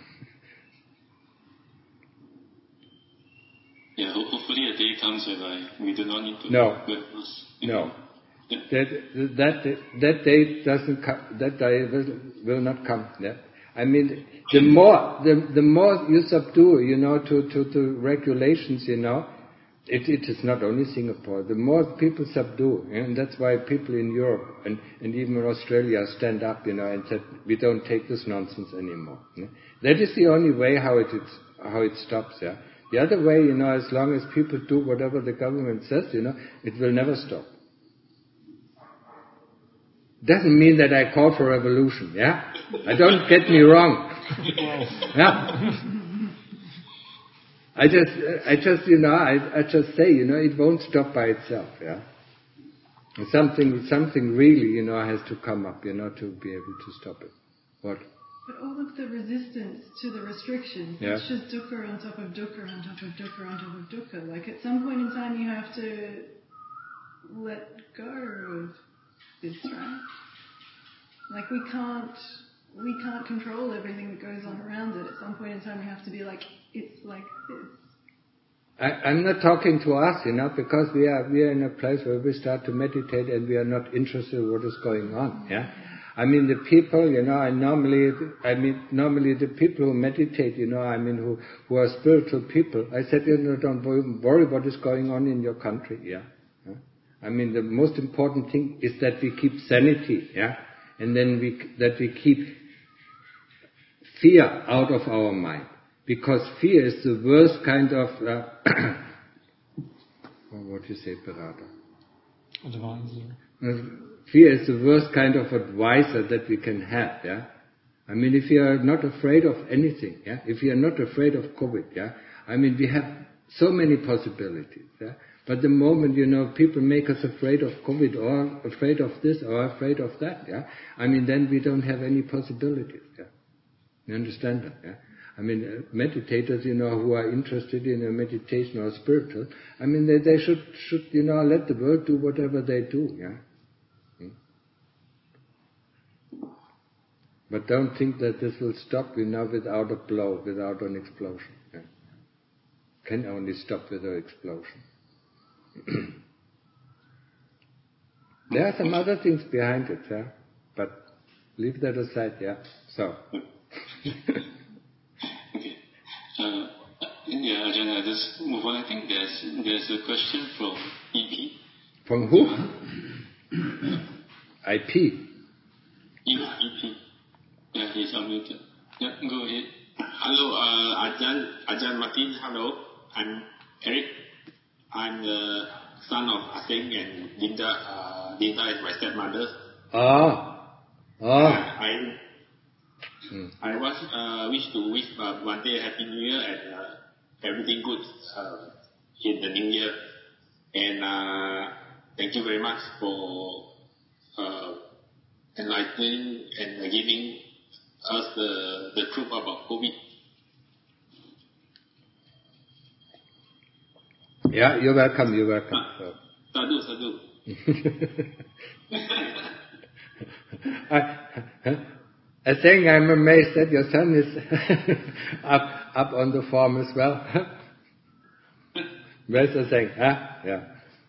Yeah, hopefully a day comes whereby we do not need to no. wear masks. No. Yeah. That, that, that day doesn't come, that day will, will not come, yeah. I mean, the more the the more you subdue, you know, to, to, to regulations, you know, it, it is not only Singapore. The more people subdue, and that's why people in Europe and, and even Australia stand up, you know, and said we don't take this nonsense anymore. Yeah? That is the only way how it is, how it stops. Yeah. The other way, you know, as long as people do whatever the government says, you know, it will never stop. Doesn't mean that I call for revolution, yeah? I don't get me wrong. Yeah? I just, I just, you know, I, I just say, you know, it won't stop by itself, yeah? Something, something really, you know, has to come up, you know, to be able to stop it. What? But all of the resistance to the restrictions, Yeah. it's just dukkha on top of dukkha on top of dukkha on top of dukkha. Like at some point in time you have to let go of this, right? Like we can't, we can't control everything that goes on around it. At some point in time we have to be like, it's like this. I, I'm not talking to us, you know, because we are we are in a place where we start to meditate and we are not interested in what is going on, yeah? I mean, the people, you know, I normally, I mean, normally the people who meditate, you know, I mean, who, who are spiritual people, I said, you know, don't worry what is going on in your country, yeah? yeah? I mean, the most important thing is that we keep sanity, yeah? And then we, that we keep fear out of our mind. Because fear is the worst kind of, uh, what do you say, Berater? Advisor. Fear is the worst kind of advisor that we can have, yeah? I mean, if you are not afraid of anything, yeah? If you are not afraid of COVID, yeah? I mean, we have so many possibilities, yeah? But the moment, you know, people make us afraid of COVID or afraid of this or afraid of that, yeah? I mean, then we don't have any possibilities, yeah? You understand that, yeah? I mean, uh, meditators, you know, who are interested in a meditation or spiritual, I mean, they, they should, should, you know, let the world do whatever they do, yeah? But don't think that this will stop, you know, without a blow, without an explosion. Yeah. Can only stop with an explosion. There are some other things behind it, yeah? But leave that aside, yeah? So. Okay. Uh, yeah, Ajahn, I just move on. I think there's there's a question from E P. From who? Uh, I P. E P. Yeah, he's unmuted. Yeah, go ahead. Hello, uh, Ajahn, Ajahn Martin. Hello, I'm Eric. I'm the son of Aseng and Linda. Uh, Linda is my stepmother. Ah. Ah. Uh, I hmm. I was uh, wish to wish uh, one day Happy New Year and uh, everything good uh, in the New Year. And uh, thank you very much for uh, enlightening and uh, giving us the, the truth about COVID. Yeah, you're welcome, you're welcome. So. Sadhu, sadhu. I, I think I'm amazed that your son is up up on the form as well. Where's the thing? Huh? Yeah.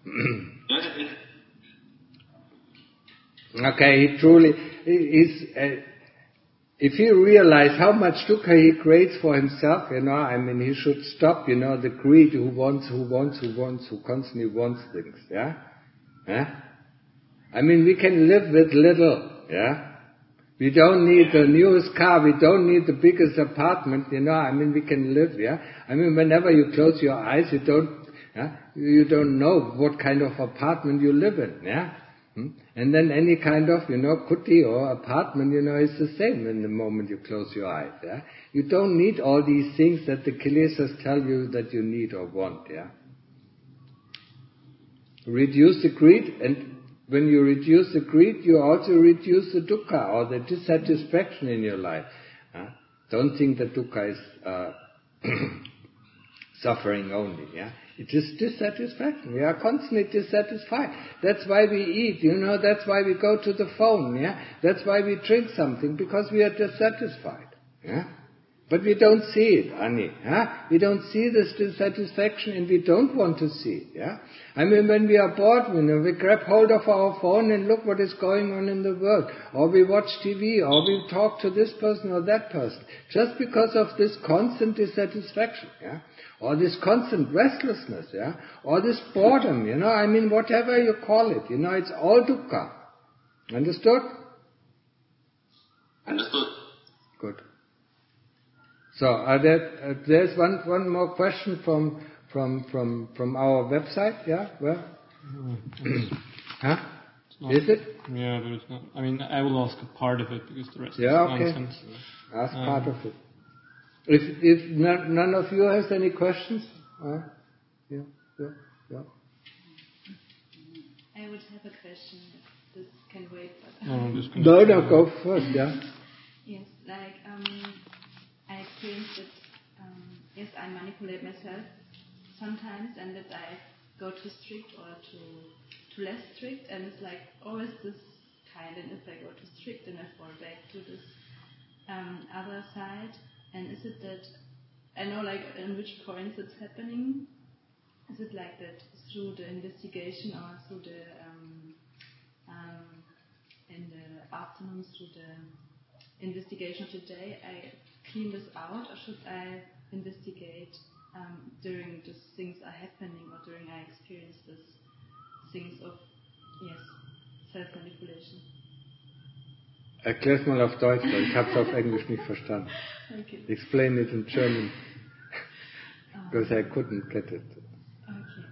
Okay, he truly is. Uh, if he realized how much dukkha he creates for himself, you know, I mean, he should stop, you know, the greed who wants, who wants, who wants, who constantly wants things, yeah? Yeah? I mean, we can live with little, yeah? We don't need the newest car, we don't need the biggest apartment, you know, I mean, we can live, yeah? I mean, whenever you close your eyes, you don't, yeah? You don't know what kind of apartment you live in, yeah? Hmm? And then any kind of, you know, kuti or apartment, you know, is the same in the moment you close your eyes, yeah? You don't need all these things that the kilesas tell you that you need or want, yeah? Reduce the greed, and when you reduce the greed, you also reduce the dukkha or the dissatisfaction in your life. Huh? Don't think that dukkha is uh, suffering only, yeah? It is dissatisfaction. We are constantly dissatisfied. That's why we eat, you know, that's why we go to the phone, yeah? That's why we drink something, because we are dissatisfied, yeah? But we don't see it, Ani, yeah? We don't see this dissatisfaction and we don't want to see it, yeah? I mean, when we are bored, you know, we grab hold of our phone and look what is going on in the world. Or we watch T V, or we talk to this person or that person. Just because of this constant dissatisfaction, yeah? Or this constant restlessness, yeah? Or this boredom, you know, I mean, whatever you call it, you know, it's all dukkha. Understood? Understood. Good. So, are there, uh, there's one, one more question from, from, from, from our website, yeah? Well, huh? Not, is it? Yeah, but it's not. I mean, I will ask a part of it because the rest Yeah, is okay. nonsense. Ask Um, part of it. If if none, none of you has any questions, uh, yeah, yeah, yeah. I would have a question. This can wait. But No, I'm just gonna No, no, go first, yeah. Yes, like um, I experienced that. Um, yes, I manipulate myself sometimes, and that I go too strict or too too less strict, and it's like always this kind. And if I go too strict, then I fall back to this um, other side. And is it that I know like in which points it's happening? Is it like that through the investigation or through the um, um, in the afternoon through the investigation of the day I clean this out, or should I investigate um, during these things are happening or during I experience these things of yes self-manipulation? Erklär's mal auf Deutsch, weil ich habe es auf Englisch nicht verstanden. Okay. Explain it in German, because I couldn't get it. Okay.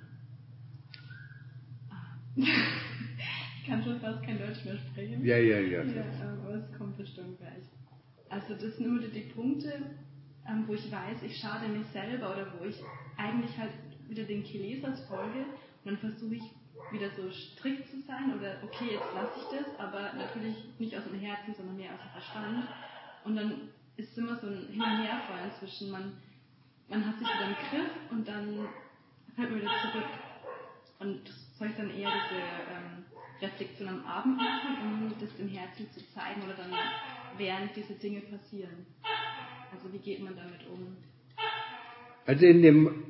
Ich kann schon fast kein Deutsch mehr sprechen. Ja, ja, ja. Ja, aber es kommt bestimmt gleich. Also das sind nur die Punkte, ähm, wo ich weiß, ich schade mich selber oder wo ich eigentlich halt wieder den Kilesas folge und dann versuche ich wieder so strikt zu sein oder okay, jetzt lasse ich das, aber natürlich nicht aus dem Herzen, sondern mehr aus dem Verstand. Und dann ist immer so ein Hin- und Herfallen zwischen, man, man hat sich wieder im Griff und dann fällt man wieder zurück. Und soll ich dann eher diese ähm, Reflexion am Abend machen, um das dem Herzen zu zeigen oder dann während diese Dinge passieren? Also wie geht man damit um? Also in dem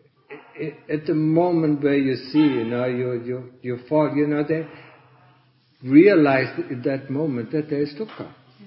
at the moment where you see, you know, you you you fall, you know, they realize in that moment that there is dukkha.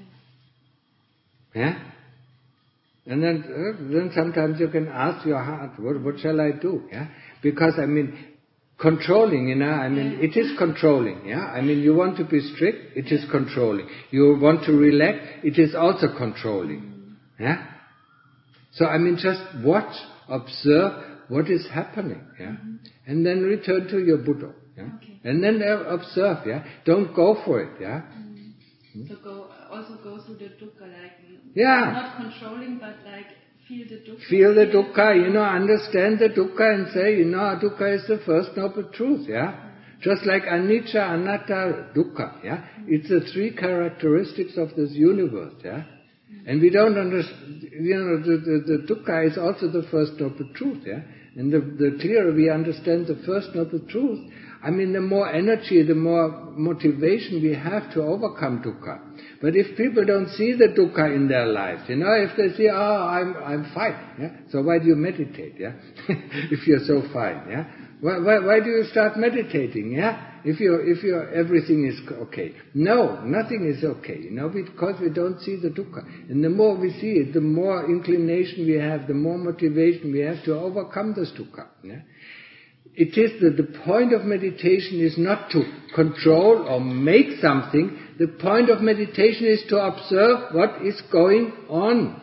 Yeah? Yeah? And then uh, then sometimes you can ask your heart, what what shall I do? Yeah? Because I mean, controlling, you know, I mean, it is controlling, yeah? I mean, you want to be strict, it is controlling. You want to relax, it is also controlling. Yeah? So I mean, just watch, observe what is happening, yeah? Mm-hmm. And then return to your Buddha, yeah? Okay. And then observe, yeah? Don't go for it, yeah? Mm-hmm. So go, also go through the dukkha, like, yeah. Not controlling, but like, feel the dukkha. Feel the dukkha, you know, understand the dukkha and say, you know, dukkha is the first noble truth, yeah? Mm-hmm. Just like anicca, anatta, dukkha, yeah? Mm-hmm. It's the three characteristics of this universe, yeah? And we don't understand, you know, the, the, the dukkha is also the first noble truth, yeah? And the, the clearer we understand the first noble truth, I mean, the more energy, the more motivation we have to overcome dukkha. But if people don't see the dukkha in their lives, you know, if they see, oh, I'm, I'm fine, yeah? So why do you meditate, yeah? If you're so fine, yeah? Why, why, why do you start meditating, yeah? If you if you everything is okay. No, nothing is okay, you know, because we don't see the dukkha. And the more we see it, the more inclination we have, the more motivation we have to overcome this dukkha. Yeah? It is that the point of meditation is not to control or make something. The point of meditation is to observe what is going on.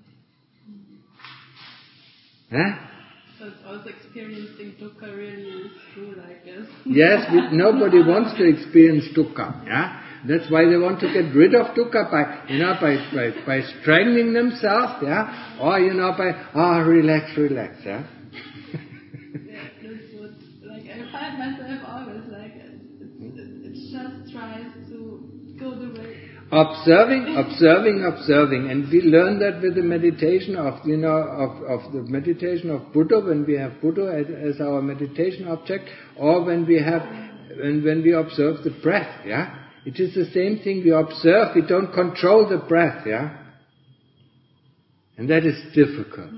Huh? So it's also experiencing dukkha really is true like this. Yes, we, nobody wants to experience dukkha, yeah? That's why they want to get rid of dukkha by, you know, by, by, by strengthening themselves, yeah? Or, you know, by, ah, oh, relax, relax, yeah? Yeah, that's what, like, I find myself always like, it, it, it just tries to go the way. Observing, observing, observing, and we learn that with the meditation of, you know, of, of the meditation of Buddha, when we have Buddha as, as our meditation object, or when we have, when, when we observe the breath, yeah? It is the same thing, we observe, we don't control the breath, yeah? And that is difficult.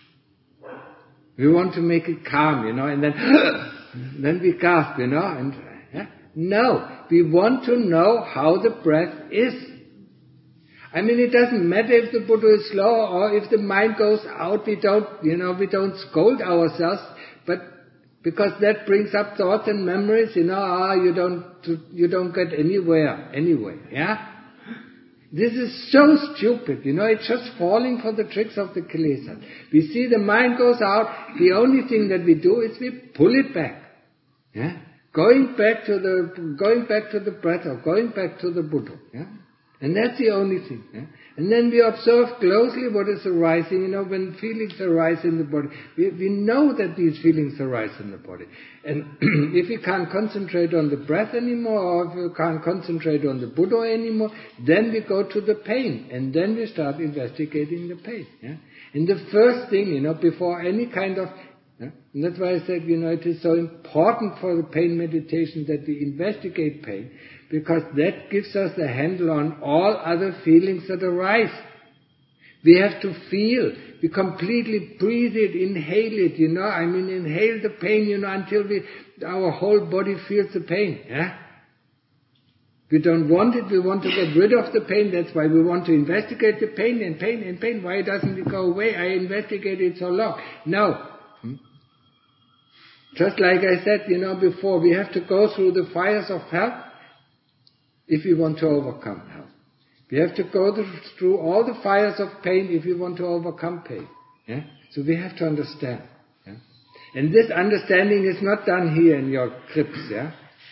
We want to make it calm, you know, and then, then we gasp, you know, and, yeah? No. We want to know how the breath is. I mean, it doesn't matter if the Buddha is slow or if the mind goes out, we don't, you know, we don't scold ourselves, but because that brings up thoughts and memories, you know, ah, you don't, you don't get anywhere, anyway, yeah? This is so stupid, you know, it's just falling for the tricks of the kilesas. We see the mind goes out, the only thing that we do is we pull it back, yeah? Going back to the, going back to the breath or going back to the Buddha, yeah? And that's the only thing. Yeah? And then we observe closely what is arising. You know, when feelings arise in the body, we, we know that these feelings arise in the body. And if we can't concentrate on the breath anymore, or if we can't concentrate on the Buddha anymore, then we go to the pain. And then we start investigating the pain. Yeah? And the first thing, you know, before any kind of... Yeah? And that's why I said, you know, it is so important for the pain meditation that we investigate pain, because that gives us a handle on all other feelings that arise. We have to feel, we completely breathe it, inhale it, you know, I mean inhale the pain, you know, until we, our whole body feels the pain. Yeah? We don't want it, we want to get rid of the pain, that's why we want to investigate the pain and pain and pain. Why doesn't it go away? I investigated so long. No. Hmm? Just like I said, you know, before, we have to go through the fires of hell if we want to overcome hell. We have to go through all the fires of pain if we want to overcome pain. Yeah? So we have to understand. Yeah? And this understanding is not done here in your crypts. Yeah?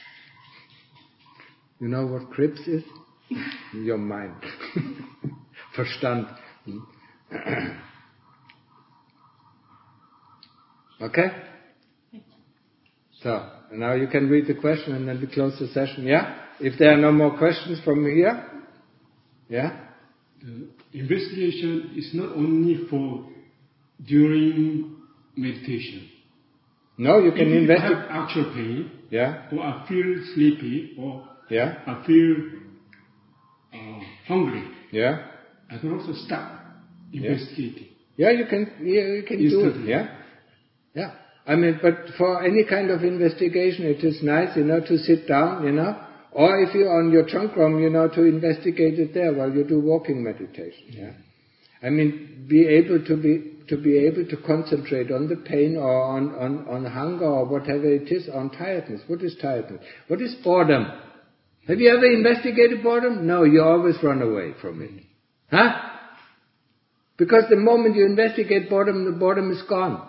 You know what crypts is? In your mind. Verstand. Okay? So, now you can read the question and then we close the session. Yeah? If there are no more questions from here, yeah? The investigation is not only for during meditation. No, you can investigate. If I have actual pain, yeah, or I feel sleepy, or yeah, I feel uh, hungry, yeah, I can also start investigating. Yeah, you can. Yeah, you can do it. Yeah, yeah. I mean, but for any kind of investigation, it is nice, you know, to sit down, you know. Or if you're on your trunk room, you know, to investigate it there while you do walking meditation. Yeah, I mean, be able to be to be able to concentrate on the pain or on, on, on hunger or whatever it is, on tiredness. What is tiredness? What is boredom? Have you ever investigated boredom? No, you always run away from it. Huh? Because the moment you investigate boredom, the boredom is gone.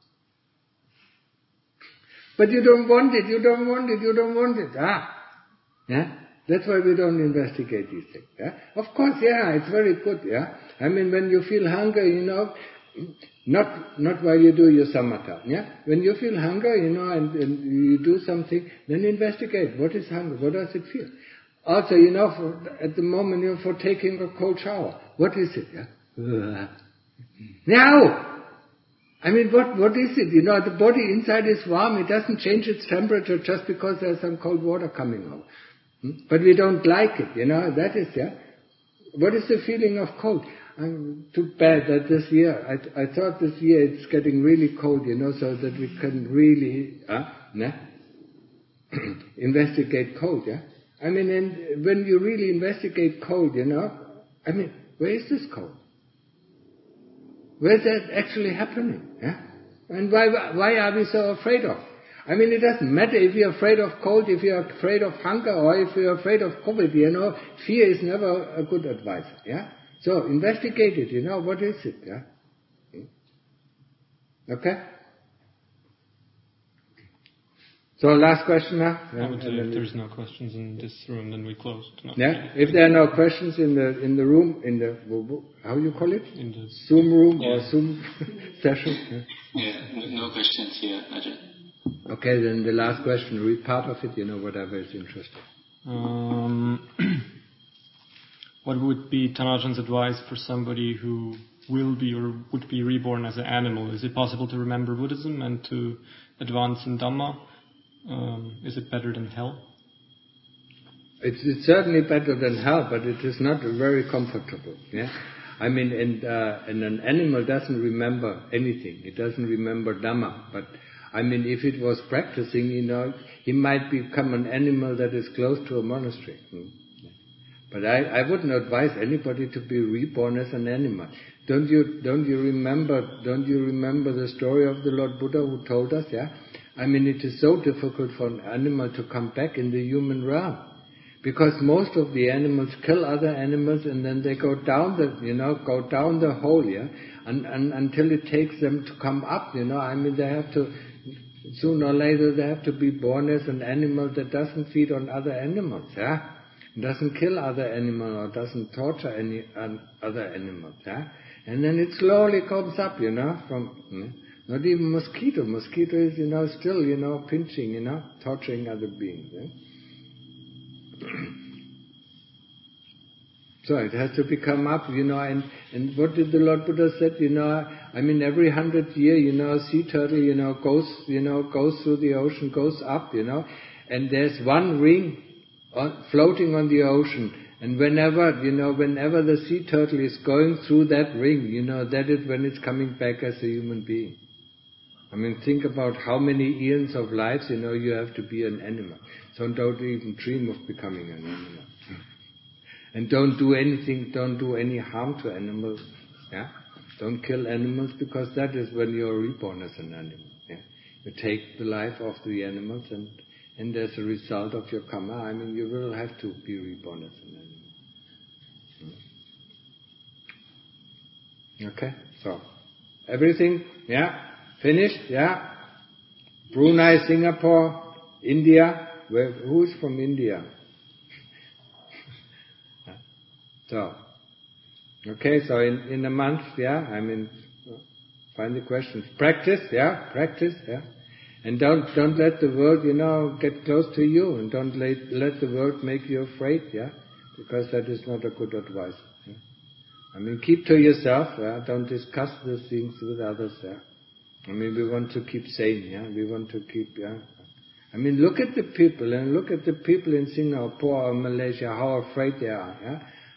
But you don't want it, you don't want it, you don't want it. Ah. Yeah? That's why we don't investigate these things. Yeah? Of course, yeah, it's very good. Yeah? I mean, when you feel hunger, you know, not not while you do your samatha. Yeah? When you feel hunger, you know, and, and you do something, then investigate. What is hunger? What does it feel? Also, you know, for, at the moment, you know, for taking a cold shower, what is it? Yeah? Now! I mean, what what is it? You know, the body inside is warm. It doesn't change its temperature just because there's some cold water coming out. Hmm? But we don't like it, you know. That is, yeah. What is the feeling of cold? I'm too bad that this year, I I thought this year it's getting really cold, you know, so that we can really, uh, nah, investigate cold, yeah. I mean, and when you really investigate cold, you know, I mean, where is this cold? Where is that actually happening? Yeah? And why why are we so afraid of? I mean, it doesn't matter if you're afraid of cold, if you're afraid of hunger, or if you're afraid of COVID, you know, fear is never a good advisor, yeah? So, investigate it, you know, what is it, yeah? Okay? So, last question now? I would say if there's no questions in this room, then we close. No. Yeah? If there are no questions in the in the room, in the, how you call it? In the Zoom room yeah. or Zoom session? Yeah, yeah no, no questions here, Ajahn. Okay, then the last question, read part of it, you know, whatever is interesting. Um, what would be Tanajan's advice for somebody who will be or would be reborn as an animal? Is it possible to remember Buddhism and to advance in Dhamma? Um, is it better than hell? It's, it's certainly better than hell, but it is not very comfortable. Yeah, I mean, and uh, and an animal doesn't remember anything. It doesn't remember Dhamma. But I mean, if it was practicing, you know, he might become an animal that is close to a monastery. Hmm? But I, I wouldn't advise anybody to be reborn as an animal. Don't you don't you remember don't you remember the story of the Lord Buddha who told us? Yeah. I mean, it is so difficult for an animal to come back in the human realm, because most of the animals kill other animals and then they go down the, you know, go down the hole, yeah, and, and until it takes them to come up, you know. I mean, they have to, sooner or later, they have to be born as an animal that doesn't feed on other animals, yeah. doesn't kill other animals or doesn't torture any um, other animals. Yeah? And then it slowly comes up, you know, from hmm? not even mosquito. Mosquito is, you know, still, you know, pinching, you know, torturing other beings. Yeah? So it has to become up, you know, and, and what did the Lord Buddha said, you know, I mean every hundred year, you know, a sea turtle, you know, goes, you know, goes through the ocean, goes up, you know, and there's one ring on, floating on the ocean, and whenever, you know, whenever the sea turtle is going through that ring, you know, that is when it's coming back as a human being. I mean, think about how many eons of lives, you know, you have to be an animal. So don't even dream of becoming an animal. And don't do anything, don't do any harm to animals. Yeah? Don't kill animals, because that is when you're reborn as an animal. Yeah? You take the life of the animals, and, and as a result of your karma, I mean, you will have to be reborn as an animal. Hmm? Okay? So, everything, yeah? Finished? Yeah? Brunei, Singapore, India. Where, who is from India? So, okay, so in, in a month, yeah, I mean, find the questions. Practice, yeah, practice, yeah. And don't don't let the world, you know, get close to you, and don't let, let the world make you afraid, yeah, because that is not a good advice. Yeah? I mean, keep to yourself, yeah, don't discuss these things with others, yeah. I mean, we want to keep sane, yeah, we want to keep, yeah. I mean, look at the people, and look at the people in Singapore or Malaysia, how afraid they are, yeah.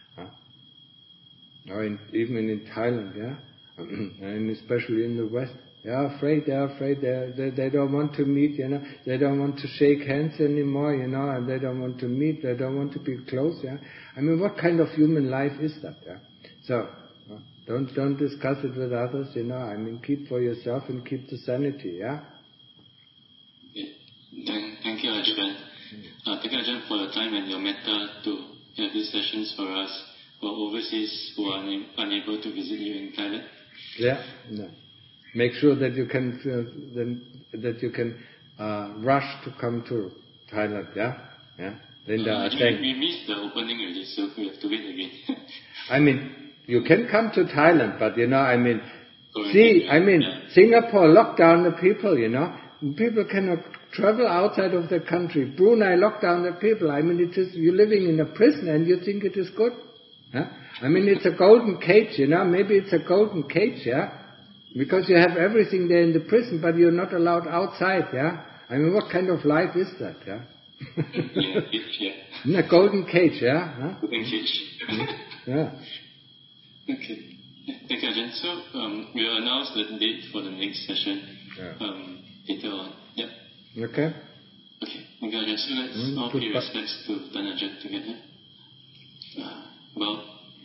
Or in, even in Thailand, yeah, and especially in the West, they are afraid. They are afraid. They, they they don't want to meet. You know, they don't want to shake hands anymore. You know, and they don't want to meet. They don't want to be close. Yeah, I mean, what kind of human life is that? Yeah, so don't don't discuss it with others. You know, I mean, keep for yourself and keep the sanity. Yeah. Okay. Thank, thank you, Ajahn. Uh, thank you, Ajahn, for your time and your metta to have these sessions for us for overseas who are una- unable to visit you in Thailand. Yeah, no. Make sure that you can uh, then, that you can uh, rush to come to Thailand. Yeah, yeah. Linda, Uh, I actually, think. we missed the opening already, so we have to wait again. I mean, you can come to Thailand, but you know, I mean, Going see, in, I mean, yeah. Singapore locked down the people. You know, people cannot travel outside of the country. Brunei locked down the people. I mean, it is you're living in a prison and you think it is good. Huh? I mean, it's a golden cage, you know. Maybe it's a golden cage, yeah, because you have everything there in the prison, but you're not allowed outside, yeah. I mean, what kind of life is that, yeah? yeah, yeah. In a golden cage, yeah. Huh? Golden cage. Yeah. Okay. Thank you, Ajahn. So um, we'll announce the date for the next session Yeah. um, later on. Yep. Okay. Okay. Thank you, Ajahn. So let's Mm, all pay goodbye. respects to Ajahn together. Uh, well.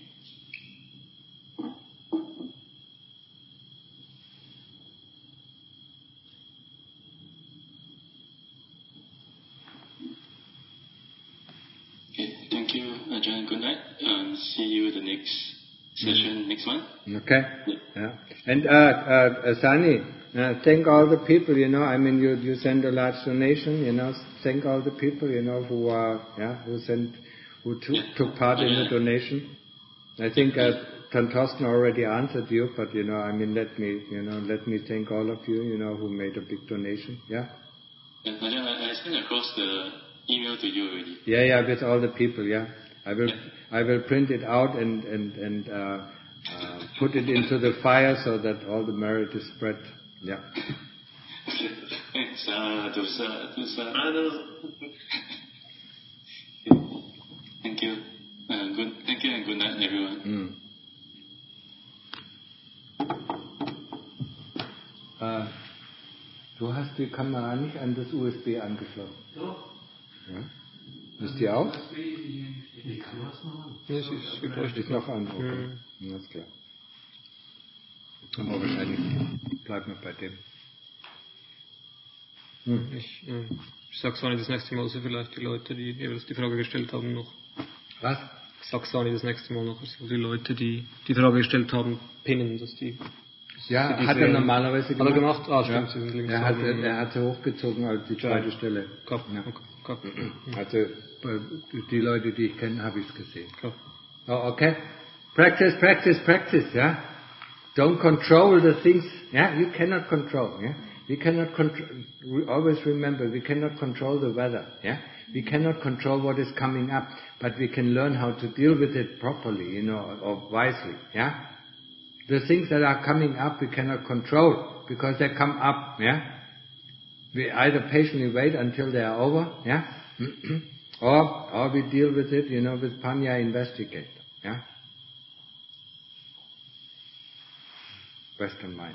Okay. Thank you, Ajahn. Good night. Um, see you the next session next month. Okay. Yeah. And uh, uh, Sani, uh, thank all the people. You know, I mean, you you send a large donation. You know, thank all the people. You know, who are yeah, who sent, who took Yeah. took part in the donation. I think uh, Tantosten already answered you, but you know, I mean, let me you know, let me thank all of you. You know, who made a big donation. Yeah. Yeah, Ajahn, I, I sent across the email to you already. Yeah, yeah, with all the people. Yeah, I will Yeah. I will print it out and and and uh, uh, put it into the fire so that all the merit is spread. Yeah. Sadhu, sadhu, sadhu. Sadhu. Thank you. Uh, good. Thank you and good night, everyone. Mm. Äh, du hast die Kamera nicht an das U S B angeschlossen. Doch. Ja? Ist die aus? Die Kamera ist noch an. Ja, es ist, wir Ist bräuchten noch an, okay. Mhm. Ja, ist klar. Aber wahrscheinlich bleiben wir bei dem. Hm. Ich, äh, ich sag's Sani das nächste Mal, also vielleicht die Leute, die jeweils die Frage gestellt haben, noch. Was? Ich sag's Sani das nächste Mal noch, also die Leute, die die Frage gestellt haben, pinnen, dass die Ja, diese hat er normalerweise Hat er gemacht? Ah, Ja. stimmt. Sie links Er hat, oben. er hat sie hochgezogen als die zweite Ja. Stelle. Kap, Ja. kap, Also bei die Leute, die ich kenne, habe ich es gesehen. kap. Oh, okay. Practice, practice, practice. Yeah. Don't control the things. Yeah, you cannot control. Yeah, we cannot control. We always remember we cannot control the weather. Yeah, we cannot control what is coming up, but we can learn how to deal with it properly, you know, or wisely. Yeah, the things that are coming up we cannot control because they come up. Yeah, we either patiently wait until they are over. Yeah, or or we deal with it, you know, with Panya investigate. Yeah. Western mind.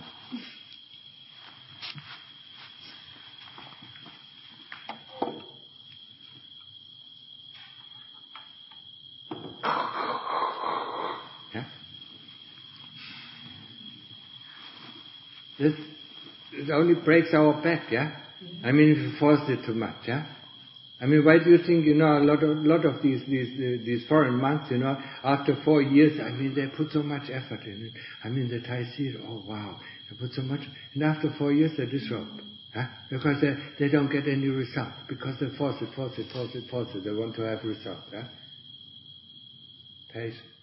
Yeah? This it only breaks our back, yeah? I mean, if you force it too much, yeah? I mean, why do you think, you know, a lot of lot of these these uh, these foreign monks, you know, after four years, I mean, they put so much effort in it. I mean, the Thai see it, oh wow, they put so much, and after four years they disrobe, huh? Because they they don't get any result because they force it, force it, force it, force it. They want to have result, huh? Patience.